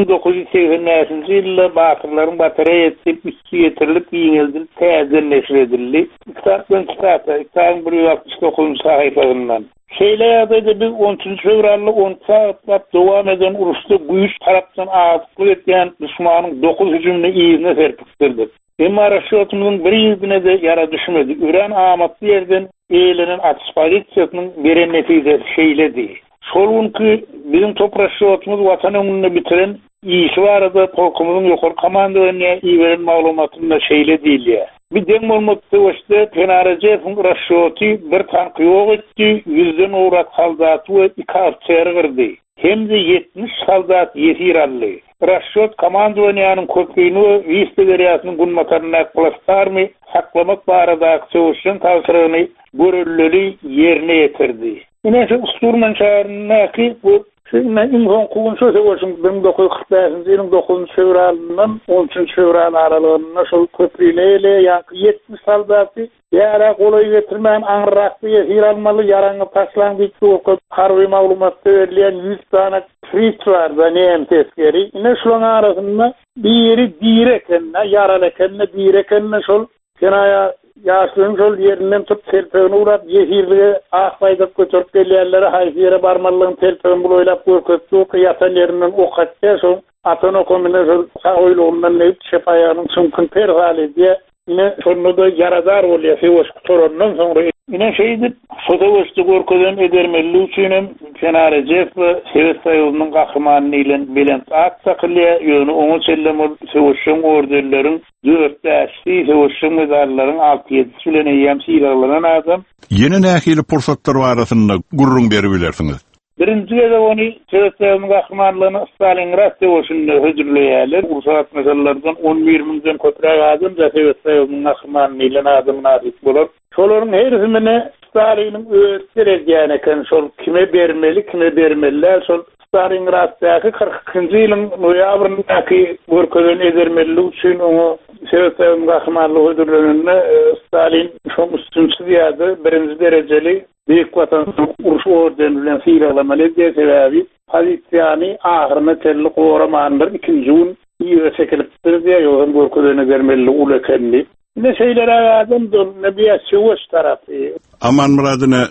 1980-nji ýylda batyrlaryň batareýasy üstü ýetirilip ýeňildi, täzeden neşr edildi. Kitapdan çykata, kitapyň 169-njy sahypasyndan. Şeýle biz 13 fevralda 10 saatlar dowam eden uruşda güýç tarapdan aýdyk etýän düşmanyň 9 hüjümini ýerine serpikdirdi. Emma raşyatymyň bir ýüzüne de ýara düşmedi. Üren amatly ýerden eýlenen atış pozisiýasynyň beren netijesi şeýledi. Şolunky bizim topraşyatymyz watan öňünde bitiren işi barada polkumyzyň ýokary komandasyna iýeren maglumatyny şeýle diýilýär. Bir deň bolmakda başda Penarejew'in raşyaty bir tanky ýok etdi, 100den uğrak saldaty we 2 ofisier girdi. Hem de 70 saldat ýetir aldy. Raşşot komandowaniýanyň köpüýini Wisty deriýasynyň gunmataryna plastarmy saklamak barada söwüşüň taýsyryny görüllüli ýerine ýetirdi. Ine şu Usturman şäherindäki bu Şeýle insan kuğunçu söwüşüň 1945-nji ýylyň 9-njy fevralyndan 13-nji fevral aralygyna şol köprüleýle ýa-da 70 saldaty ýara golay getirmän aňrakdy ýer almaly ýaraňy taşlandyk bu harby maglumatda berilýän 100 tane fritwar da näme teskeri. Ine şoň arasynda biri direkenne ýaralakenne direkenne şol kenaya yaşlığın şol yerinden tut telpegini uğrap yehirliğe ahbaydak götürüp gelýärlere hayfiyere barmalığın telpegini bul oylap görköptü kıyatan yerinden okatya şol atan okumine şol oyluğundan neyip şepayanın sümkün perhali diye yine şonu da yaradar olya fevoş kutorondan sonra yine şeydi sotovoştu gorkodan edermelli üçinem Kenar Recep ve Sevet Sayılının kahramanı ile bilen aksakılya yönü onu sellem fevoşun orderlerin 4 däşli fevoşun medalların 6-7 bilen eýem siralanan adam. Yeni nähili pursatlar barasynda gurrun berip bilersiňiz. Birinci de onu Sevet Sayılının kahramanlygyny Stalingrad fevoşunda hödürleýärler. Ursat mesellerden 10-20 köprek adam da Sevet Sayılının kahramanı ile adamına ait bolar. Şolaryň herisine Stalin'in öğrettireceğine eken şol kime bermeliler şol Stalingrad'daki 40-njy ýylyň noýabryndaky görkezden edermellik üçin onu Sevet Sayılının kahramanlygy ödüllerine Stalin şol üstünçü diýdi birinji derejeli Büyük Vatandaşlyk uruş ordeni bilen siralamaly diýe sebäbi pozisiýany ahyryna telli goramandyr 2-nji ýyl ýere çekilipdir diýe ýolun görkezden edermellik ulekenli. Ne şeylere adam dol Nebiye Çevuş tarafı. Aman Murad'ına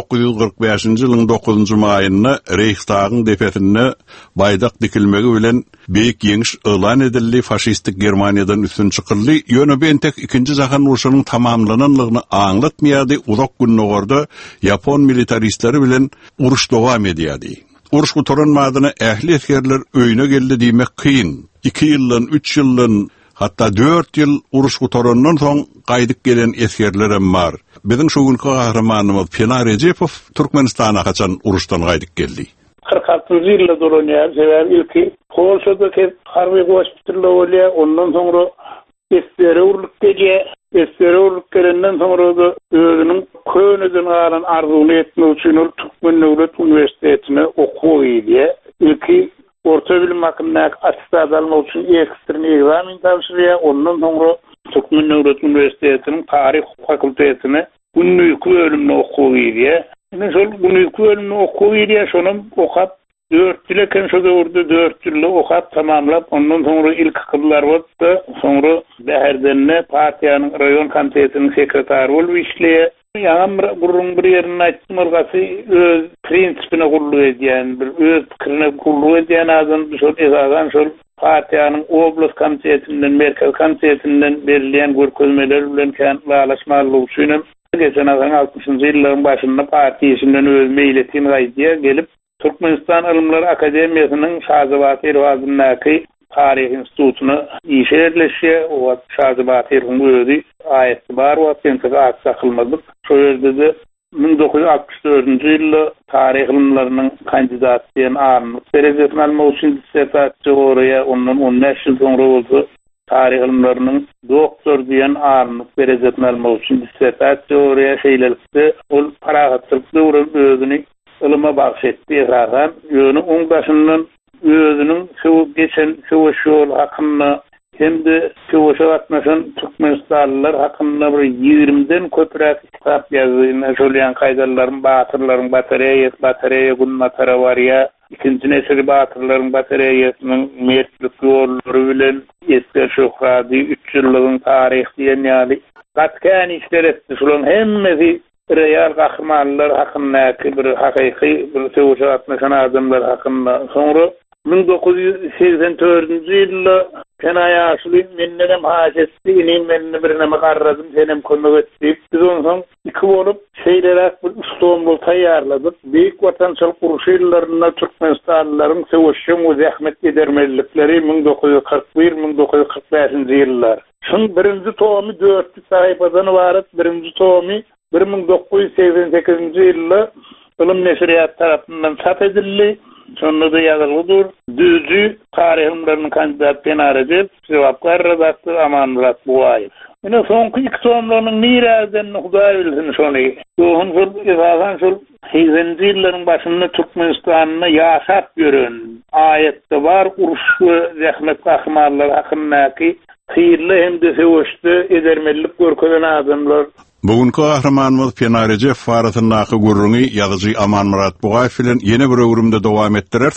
1945-nji ýylyň 9-njy maýynda Reichstagyň depesinde baýdak dikilmegi bilen beýik ýeňiş elan edildi faşistik Germaniýadan üstün çykyldy. Ýöne bentek 2-nji jahan uruşynyň tamamlananlygyny aňlatmaýardy. Uzak günnogorda Yapon militaristleri bilen uruş dowam edýärdi. Uruş gutoranmadyna ähli eskerler öýüne geldi diýmek kyn. 2 ýyldan 3 ýyldan hatta 4 ýyl uruş gutorandan soň gaýdyp gelen eskerlerim bar. Biziň şu günkü gahramanymyz Kenar Rejepow Türkmenistana kaçan uruşdan gaýdyp geldi. 46-njy ýylda dolanýar, sebäbi ilki Polşadaky harby goşpitalla bolýar, ondan soňra Esderurluk gelýär. Esderurluk gelenden soňra da özüniň könüden alan arzuly etmek üçin Türkmen Döwlet Üniversitetine okuýdy. Ilki orta bilim hakkındaki asistat almak için ekstern egzamin tapşırıyor. Ondan sonra Türkmen Döwlet Üniversitetinin tarih fakültesine günlük bölümünü okuýdy. Yine şol günlük bölümünü okuýdy, şonun okap 4 ýyl eken şu döwürde 4 ýyl okap tamamlap, ondan sonra ilk kıllar boldy. Sonra bäherdenne partiýanyň rayon komitetiniň sekretary bolup işleýär. Ýa-da burun bir ýerine aýtdym, orgasy öz prinsipine gulluq edýän, bir öz pikirine gulluq edýän adam şol ezagan şol partiýanyň oblast komitetinden, merkez komitetinden berilýän görkezmeler bilen kan balaşmalyk üçin geçen 60-njy ýyllaryň başynda partiýasinden öz meýletini gaýdýar gelip Türkmenistan Ilmlar Akademiýasynyň Şazybat Erwazynyňky Tarih Institutuna işerleşýär. O Şazybat Erwazynyň özü aýetli bar we tentek aksakylmadyk. Şo ýerde de 1964-nji ýylda tarih ilimläriniň kandidat diýen arnyk derejesini almak üçin dissertasiýa gorýar. Ondan 15 ýyl soňra bolsa tarih ilimläriniň doktor diýen arnyk derejesini almak üçin dissertasiýa gorýar. Şeýlelikde ol paragatlyk özüni ilyma bagşetdi. Ýa-da ýöne oň başyndan özüniň şu geçen şol hakkında hem de şoşa atmaşan Türkmenistanlılar hakkında bir 20'den köprek kitap yazıyla şolyan kaydarların, batırların bataryaya gunmatara var ya, ikinci nesili batırların bataryasının mertlik yolları bilen Esker Şohradi 3 ýyllygyn tarih diýen ýaly gatkan işler etdi. Şolun hemmesi real kahramanlar hakkındaki bir hakyky bir şoşa atmaşan adamlar hakkında. Sonra 1984-nji ýylda Kenaya aşly menden hajetdi, menden birine makarradım, senem kömek etdi. Biz ondan 2 bolup şeýleräk bir üslubul taýýarladyk. Büyük Watandaşlyk uruşy ýyllaryna Türkmenistanlylaryň söwüşçü we zähmet edermelikleri 1941-1945-nji ýyllar. Şunun birinji tomy 4 sahypadan ibaret. Birinji tomy 1988-nji ýylda Ilim Neşriyat tarapyndan çap edildi. Sonunda yazılıdır. Düzü tarihimlerin kandidat Penarece cevaplar redaktör Aman Murat Buğayev. Yine sonki iki tomlarının nirədən Huday bilsin şonu. Yoğun şol hizmendi yılların başında Türkmenistan'ını yaşap görün. Ayette var uruş ve zahmet kahramanlar hakkındaki hayırlı hem de sevoştu edermellik görkeden adamlar. Bugünkü kahramanımız Penarece Faratındaki gurrunu yazıcı Aman Murat Buğayev bilen yeni bir öwrümde dowam ettirer.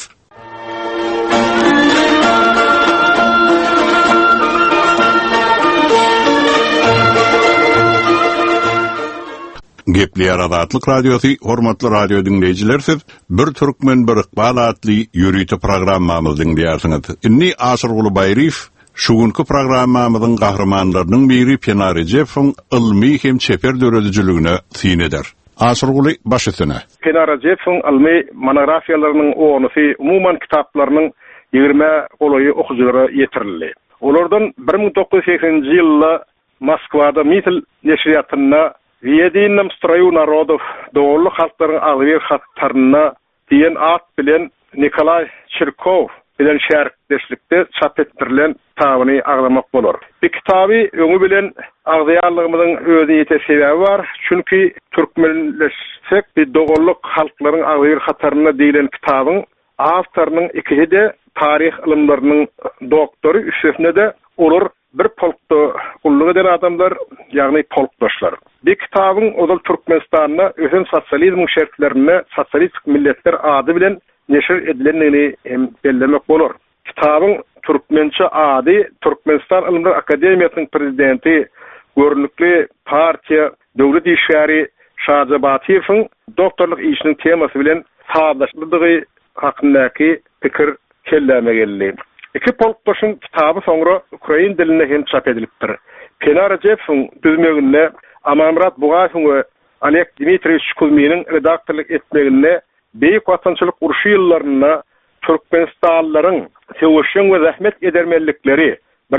Gepli Aradatlık Radyosu, hormatly radio dinleyijilersiz, bir Türkmen bir Iqbal adly ýürüýti programmamyzy dinleýärsiňiz. Inni Asyrguly Baýryf, şugunky programmamyzyň gahrmanlarynyň biri Penarejewň ilmi hem çeper döredijligine syn eder. Asyrguly başysyna. Penarejewň ilmi monografiýalarynyň oňusy umuman kitaplarynyň 20 golaýy okuwçylara ýetirildi. Olardan 1980-nji ýylda Moskwada Misl neşriýatyna Viyedinim stroyu narodov doğullu halkların ağır hatlarına diyen at bilen Nikolay Chirkov bilen şerikleşlikte çap ettirilen kitabını ağlamak bolur. Bir kitabı öňü bilen agdýarlygymyzyň özü ýete sebebi var. Çünki türkmenleşsek bir doğulluk halkların ağır hatlarına diýilen kitabyň awtorynyň ikisi de tarih ilimleriniň doktory, üstüne de olur bir polkda ullugy eden adamlar, ýagny polkdaşlar. Bir kitabyň odal Türkmenistanyna ösen sosializm şertlerini sosialistik milletler ady bilen neşir edilenini hem bellemek bolur. Kitabyň türkmençe ady Türkmenistan Ilimler Akademiýasynyň prezidenti, görnükli partiýa döwlet işgäri Şaja Batyýewiň doktorluk işiniň temasy bilen saatlaşdygy hakyndaky pikir kelleme geldi. İki polkdaşyň kitaby soňra Ukrain diline hem çap edilipdir. Penarejewň düzmeginde Aman Murat Buğayew we Oleg Dmitrievich Kulminin redaktorluk etmeginde beýik watançylyk uruşy ýyllaryna Türkmenistanlylaryň sewişiň we zahmet edermellikleri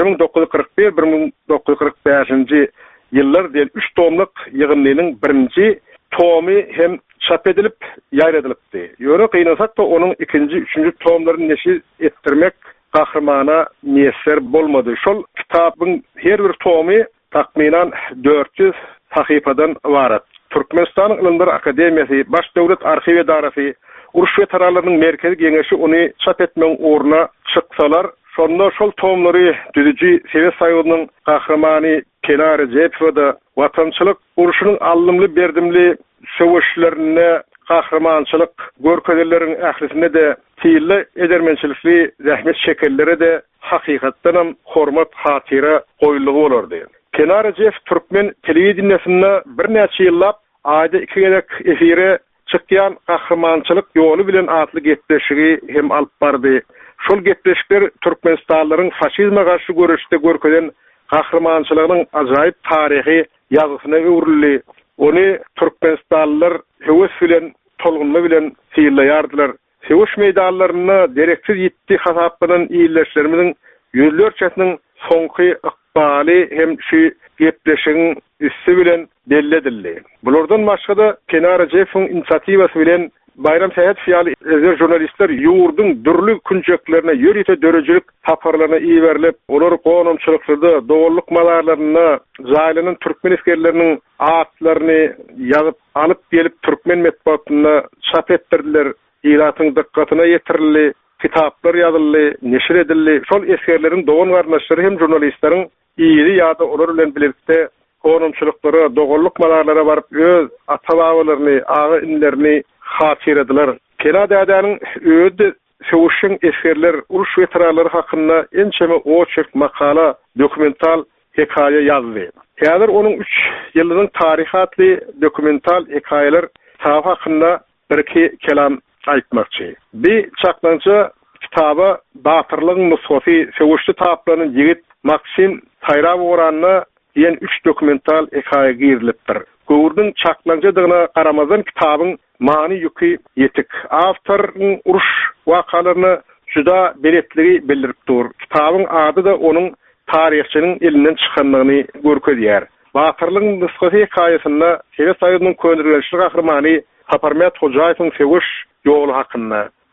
1941-1945-nji ýyllar diýen 3 tomlyk ýygynlygynyň birinji tomy hem çap edilip ýaýradylpdy. Ýöne kynasakda onuň ikinji, üçünji tomlaryny neşir etdirmek gahrmana müýesser bolmady. Şol kitabyň her bir tomy takminan 400 sahypadan ibaret. Türkmenistan Ilimler Akademiýasy, Baş Döwlet Arhiw Edarasy, uruş weteranlarynyň merkezi geňeşi ony çap etmek uğruna çyksalar, şonda şol tomlary düzüji Sowet Soýuzynyň gahrmany Penarejewde watançylyk uruşynyň allymly berdimli söwüşlerine gahrmançylyk görkezelleriň ählisine de tiýilli edermençilikli zähmet şekilleri de hakykatdan hormat hatyra goýulgy bolardy. Penarejew Türkmen telewizionyna bir näçe ýyllap aýda 2 gerek efire çykýan gahrmançylyk ýoly bilen atly gepleşigi hem alyp bardy. Şol gepleşikler Türkmenistanlylaryň faşizme garşy görüşde görkeden gahrmançylygynyň ajaýyp taryhy ýazysyna öwrüldi. Ony Türkmenistanlylar höwes bilen tolgunly bilen fiýilläýärdiler. Sewuş meýdanlaryna direksiz ýitdi hasapynyň iýleşlerimiň ýüzlerçesiniň soňky ykbaly hem şu gepleşigiň üstü bilen belledildi. Bulardan başga da Penarejewň inisiatywasy bilen Bayram Seýet fiýaly jurnalistler ýurduň dürli künjeklerine ýörite dörejilik saparlaryna iýerilip, olar gonamçylykda dowulluk malarlaryna jaýlanyň türkmen eskerleriniň atlaryny ýazyp alyp gelip türkmen medeniýetine çap etdirdiler. İlatyň dikkatyna ýetirildi, kitaplar ýazyldy, neşir edildi. Şol eskerleriň dogan garnaşlary hem jurnalistleriň ýyly ýa-da olar bilen birlikde gonamçylyklary, dowulluk malarlara baryp öz ata-babalaryny, ağa inlerini hatırladılar. Penarejewň öýde sewişiň eskerler, uruş weteranlary hakynda ençeme oçerk makala, dokumental hekaýe ýazdy. Häzir onuň 3 ýyllyň tarihatly dokumental hekaýeler taýy hakynda bir-iki kelam aýtmakçy. Bir çaklança kitaba Batyrlygyň nusgaty sewişli taýyplanyň ýigit Maksim Taýrawoğranyna ýen 3 dokumental hekaýe girilipdir. Gowurdyň çaklanjadygyna garamazdan kitabyň many ýüki ýetik. Awtoryň uruş wakalaryny juda beretligi bildiripdir. Kitabyň ady da onuň taryhçynyň elinden çykanlygyny görkezýär. Batyrlygyň nusgaty hekaýesinde Sowet Soýuzynyň könürgençli gahrmany Saparmat Hojaýewiň sewiş ýoly hakynda,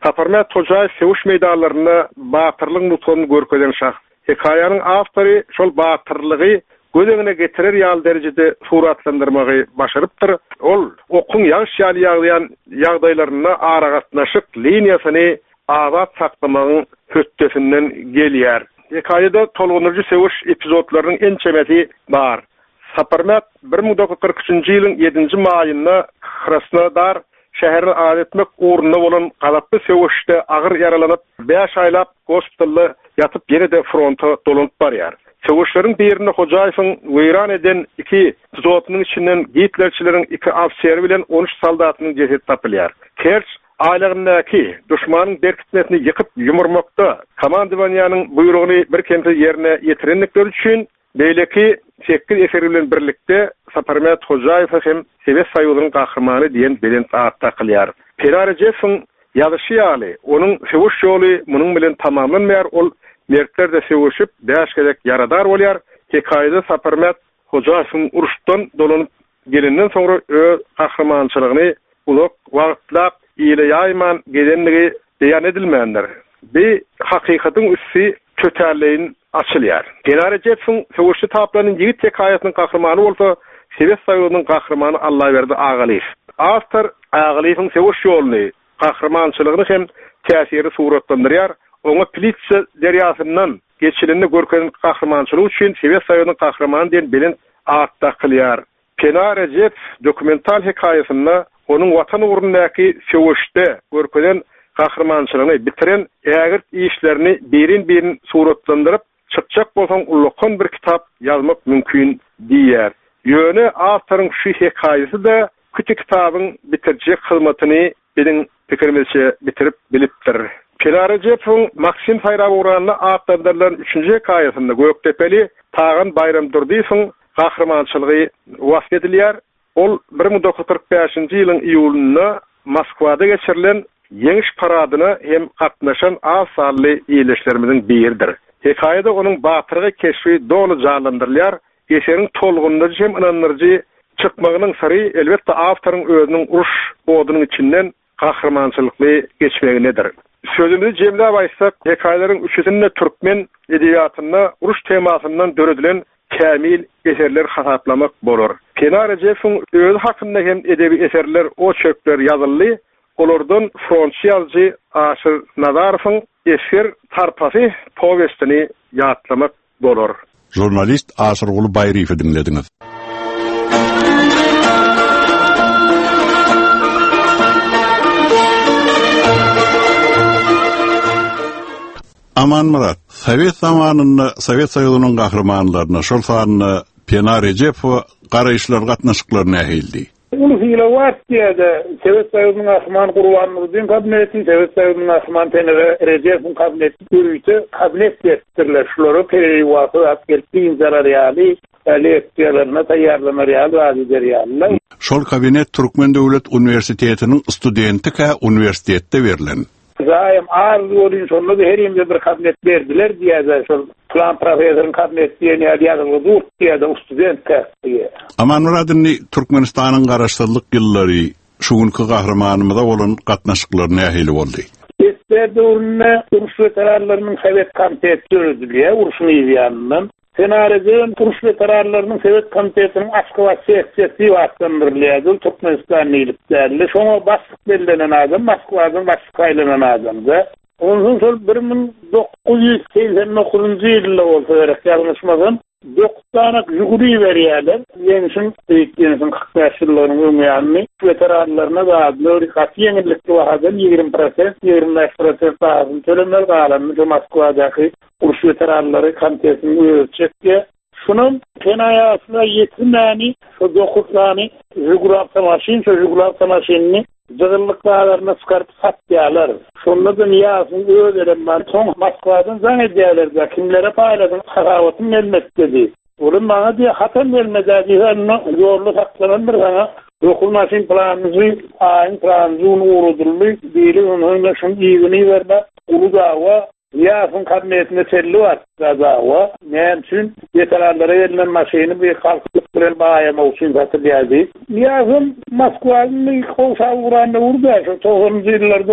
Saparmat Hojayev sewuş meydallarına batırlyk nutunu görkezen şahs. Hekayanın awtory şol batyrlygy gölegine getirer ýal derejede suratlandyrmagy başarypdyr. Ol okun ýaş ýaly ýagdaýan ýagdaýlaryna aragatnaşyk liniýasyny azat saklamagyň höttesinden gelýär. Hekaýada tolgunurjy sewuş epizodlarynyň en çemeti bar. Saparmat 1943-nji ýylyň 7-nji maýynda Krasnodar şäherini azat etmek uğrunda bolan galaply sewuşda agyr yaralanyp 5 aýlap gospitalda ýatyp ýene-de fronta dolanyp barýar. Sewuşlaryň birinde Hojayewiň weýran eden 2 zotunyň içinden Hitlerçileriň 2 ofiseri bilen 13 soldatynyň jesedi tapylýar. Kerch aýlagyndaky düşmanyň berkitmesini ýykyp ýumurmakda komandowanyanyň buyrugyny bir kempe ýerine ýetirenlikleri üçin beýleki 8 eseri bilen birlikde Saparmat Hojayew hem Sovet Soýuzynyň gahrymany diýen bilen taatda kılýar. Perajewiň ýazyşy ýaly onuň sewuş ýoly munyň bilen tamamlanmaýar. Ol mertler de sewuşyp däşgedek yaradar bolýar. Hekaýada Saparmat Hojayewiň uruşdan dolanyp gelenden soňra öz gahrymanyçylygyny ulak wagtlap ýyle ýaýman gedenligi beýan edilmeýändir. Bir hakykatyň üstü kötärliğin açılýar. Perajewiň sewuşy taplanyň ýigit hekaýatynyň gahrymany bolsa Sovet Soýuzynyň gahrymany Allahyberdi Agaliýew. Awtor Agaliýewiň sewuş ýolyny, gahrymanyçylygyny hem täsiri suratlandyrýar. Oňa Plitsa derýasyndan geçilenini görkezen gahrymanyçylygy üçin Sovet Soýuzynyň gahrymany diýen bilen atda kılýar. Perajew dokumental hekaýasynda onuň watan ugrundaky sewuşda görkezen gahrymanyçylygyny bitiren ägirt işlerini birin suratlandyryp çykjak bolsaň ulluqan bir kitap ýazmak mümkin diýär. Ýöne awtoryň şu hekaýasy da küçük kitabyň bitirjek hyzmatyny bilen pikirimizçe bitirip bilipdir. Perajewiň Maksim Faýrawuranyny atlandyrlaryň 3-nji hekaýasynda Göktepeli Tagan Bayram Durdysyň gahrymanyçylygy wasf edilýär. Ol 1945-nji ýylyň iýulynda Moskwada geçirilen Ýeňiş paradyna hem gatnaşan az sanly ýerleşlerimiziň biridir. Hekaýada onuň batyrgy keşfi dolu janlandyrylýar. Eserin tolgundyryjy hem inandyrjy çykmagynyň sary elbetde awtoryň özüniň uruş bodunyň içinden gahrymanyçylykly geçmeginedir. Sözümüzi jemläp aýtsak, hekaýalaryň üçüsinde türkmen edebiýatyna uruş temasyndan döredilen kämil eserler hasaplamak bolar. Perajewiň özü hakynda hem edebi eserler o çökler ýazyldy. Olardan Fransy ýazgy Aşyr Nadarowyň eser tarpasy powestini ýatlamak bolar. Jurnalist Aşyr Bayriýewi dinlediňiz. Aman Murat, Sovet zamanında Sovet Soýuzynyň gahrymanylaryna şol sanyny Perajew garaýşlar gatnaşyklaryna ähildi. Ulu hilawat diýede Sovet Soýuzynyň gahrymany Gurbanlyň kabineti, Sovet Soýuzynyň gahrymany Perajewiň kabineti ýürüýte kabinet beripdirler. Şolary periwaty atgeldiň zararyaly, leksiýalaryna taýýarlanýar ýaly. Şol kabinet Türkmen Döwlet Uniwersitetiniň studentika uniwersitetde berilen. Zaýym arly bolýan şonda her ýerde bir kabinet berdiler diýär. Şol plan profesoryň kabineti ýa-da ýa-da studentka. Aman Muradny Türkmenistanyň garaşdyrlyk ýyllary şugunky gahrymanymyza bolan gatnaşyklaryna ähili boldy. Esder döwründe uruş veteranlarynyň Sovet komiteti düzülýär, uruşyň ýanyndan. Senaryodan uruş veteranlarynyň Sovet komitetiniň Moskwa seksiyasi wagtlandyrylýar. Türkmenistanyň ýylypdärli. Şoňa başlyk berilen adam Moskwadan başlyk aýlanan adamda. Onun sol 1989-njy ýylda bolsa gerek ýalňyşmadan 9 tane jüri berýärler. Ýeňişin ýeňişin 45 ýyllaryň öňýany veteranlaryna da glorifikasiýa ýeňilikli wagtdan 20%, 25% bazı tölemler galanmy Moskwadaky uruş veteranlary komitetiniň ölçekde şunun kenayasyna ýetmäni şu 9 tane jüri maşinini jygyrlyklaryna çykaryp satýarlar. Şondan ýazyn öz erenler soň Moskwadan zaň edýärler, kimlere paýladyň harawatyň elmetdi. Olam maňa diýe hatan vermedi, ýolly saklanandyr gaňa. Dokul maşin planyny, aýyn planyny uruduldy, diýili onuň şun ýygyny berme, ulu dawa ýazyn kabinetine telli var. Dawa, näme üçin veteranlara verilen maşyny bir halkyk bilen baýama üçin satylýardy. Ýazyn Moskwaň Koşawuranda urda, şu 90-njy ýyllardan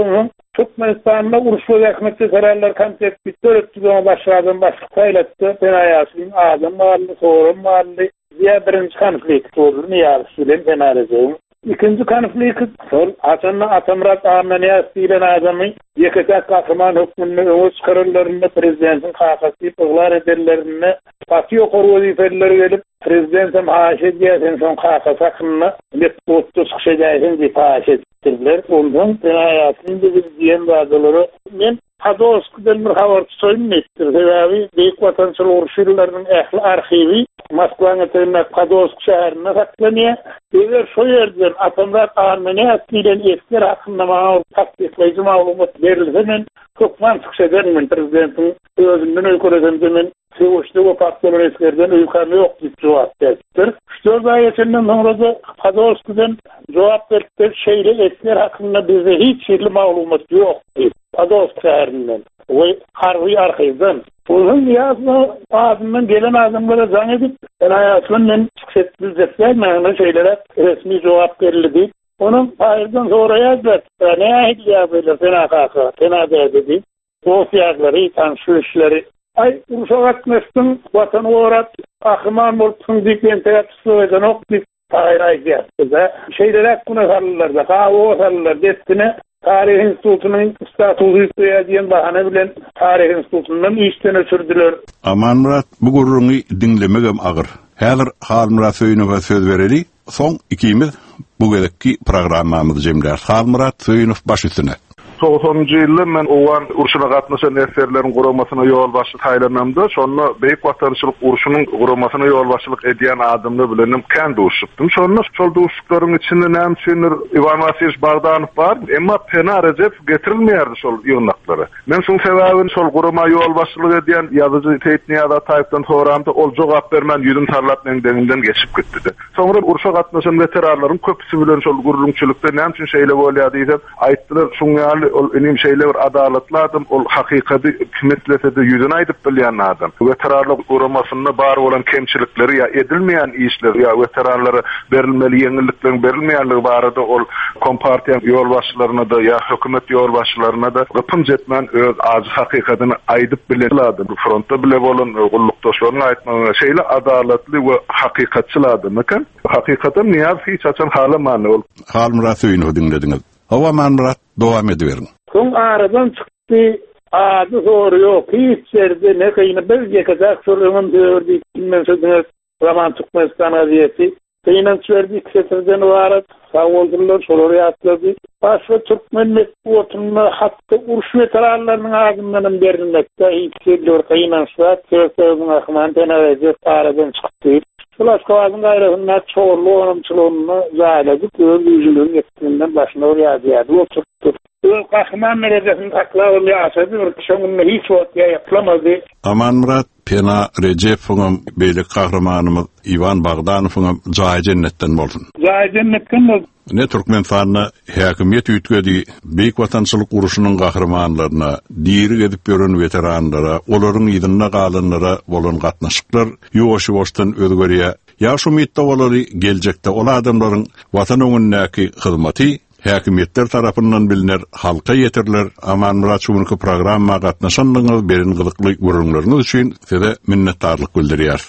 Türkmenistan'da uruşlu yakmeti kararlar kantet bitti ötüdüğüne başladım başlık paylattı. Ben ayasının adım mahalli, soğurum mahalli. Diye birinci konflikt olur. Niye söyleyeyim ben arayacağım. İkinci konflikt sol. Atamrat Armeniyas diyen adamı yekete kahraman hükmünü öz kararlarında prezidentin kakası ıglar ederlerine patiyo koru vazifeleri gelip prezidentim haşe diyesin son kakası hakkında lepottu sıkışacaksın diye haşe ettirdiler. Ondan ben hayatını da bir diyen bazıları ben Padolsk'dan bir havartı soyun ettir. Sebebi Büyük Vatançıl Urşillerinin ehli arşivi Moskva'nın ötürüne Padolsk şehirine saklanıyor. Eğer şu yerden Atamrat Armeniyas diyen eskiler hakkında bana taktikleyici malumat verilse ben çok mantık ederim prezidentin özünden öykürezemdemin sevuştu o patlaman eskerden ülkanı yok deyip cevap verdiler. 3-4 ay geçenden sonra da Padolsk'dan cevap verdiler şeyle eskiler hakkında bize hiç şeyli malumat yok deyip Padolsk şehrinden ve harbi arkaydan. Uzun yazma ağzından gelen adamlara zan edip ben hayatımdan çıksettirecekler şeylere resmi cevap verildi. Onun hayırdan sonra yazdılar. Ne ait ya böyle fena kaka, fena dedi. O fiyatları, şu işleri. Ay Uruşa katmıştın, vatanı uğrat, akıman olsun diklen teyatısı eden oktik hayray yaptı da. Şeyler hakkına sarılırlar da, o sarılırlar destine. Tarih Enstitüsü'nün statusu isteyen bahane bilen Tarih Enstitüsü'nden işten öçürdüler. Aman Murat, bu gurrunu dinlemegem ağır. Häzir Halmurat Söyünova söz bereli, son ikimiz bu gedekki programmamızı jemler. Halmurat Söyünov baş üstüne. 90-njy ýylda men owan urşuna gatnaşan eserleriň guramasyna ýol başly taýlanamda, şonu Beýik Watançylyk urşunyň guramasyna ýol başlyk edýän adamlar bilenim kän duşupdym. Şonu şol duşuklaryň içinde näme üçindir Ivan Vasilyevich Bogdanow bar, emma Pena Recep getirilmeýärdi şol ýygnaklary. Men şoň sebäbini şol gurama ýol başlyk edýän ýazyjy Teýtniýada taýpdan soramda ol jogap bermän ýüzün tarlap meňdeginden geçip gitdi. Soňra urşa gatnaşan veteranlaryň köpüsi bilen şol gurulmçylykda näme üçin şeýle bolýardy diýip aýtdylar. Şoň ol inim şeyler adaletladım, ol hakikati hükmetlese de yüzüne aydıp bilýän adam. Veteranlyk uramasynda bar bolan kemçilikleri ya edilmeýän işler ya veteranlara berilmeli ýeňillikler berilmeýänligi barada ol kompartiýa ýol başçylaryna da ya hökümet ýol başçylaryna da gıpym jetmän öz az hakikatyny aýdyp bilýärdi. Bu frontda bile bolan gullukdaşlaryna aýtmagy şeýle adaletli we hakikatçylardy mekan. Hakikaten niýaz hiç açan halaman ol. Halmurat Söyünova dinlediňiz. Hawa Murat dowam ediberin. Son aradan çıktı, adı soruyor, hiç yerde ne kıyını belge kadar sorunun dördü, bilmem sözünüz, zaman Türkmenistan aziyeti, kıyının çördü, kısetirden varat, sağ oldular, soruyu atladı. Başka Türkmen metbuotunla hatta urş veteranlarının ağzından verilmekte, hiç yerler kıyının sırat, sözünün akıman denevecek, aradan çıktı. Şulaşkavazın gayrısından çoğurlu onumçuluğunu zaheledik, öldüğücülüğün yetkinden başına oraya ziyade oturttur. Kahraman merecesini takla oluyorsa bir kişinin hiç ortaya yapılamadı. Aman Murat, Pena Recep'in beylik kahramanımız Ivan Bogdanov'un Jahy Cennetden boldun. Jahy Cennetden boldun. Ne Türkmenistan'a häkimet üýtgedi Beýik Watançylyk uruşunyň gahramanlaryna, diýeri edip ýören veteranlara, olaryň ýydyna galanlara bolan gatnaşyklar ýoşy-ýoşdan özgörýär. Ya şu mitde bolary geljekde ol adamlaryň watan öňündäki hyzmaty häkimetler tarapyndan biliner, halka ýetirler. Aman Murat şuňky programma gatnaşanlygyňyz beren gyzykly görüňleriňiz üçin size minnetdarlyk bildirýär.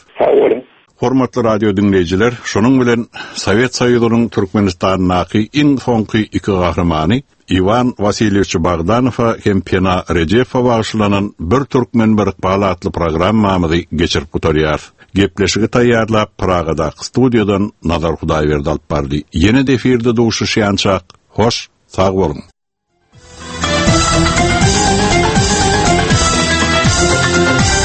Hormatly radio dinleyijiler, şonuň bilen Sowet Soýuzynyň Türkmenistanyňky iň soňky iki gahramany Ivan Vasilyevich Bogdanow hem Pena Recep'e bagşlanan bir Türkmen bir palatly programmamyzy geçirip gutarýar. Gepleşigi taýýarlap Pragada studiýadan Nazar Hudaýberdi alyp bardy. Ýene de efirde duşuşýançak. Hoş, sag bolun.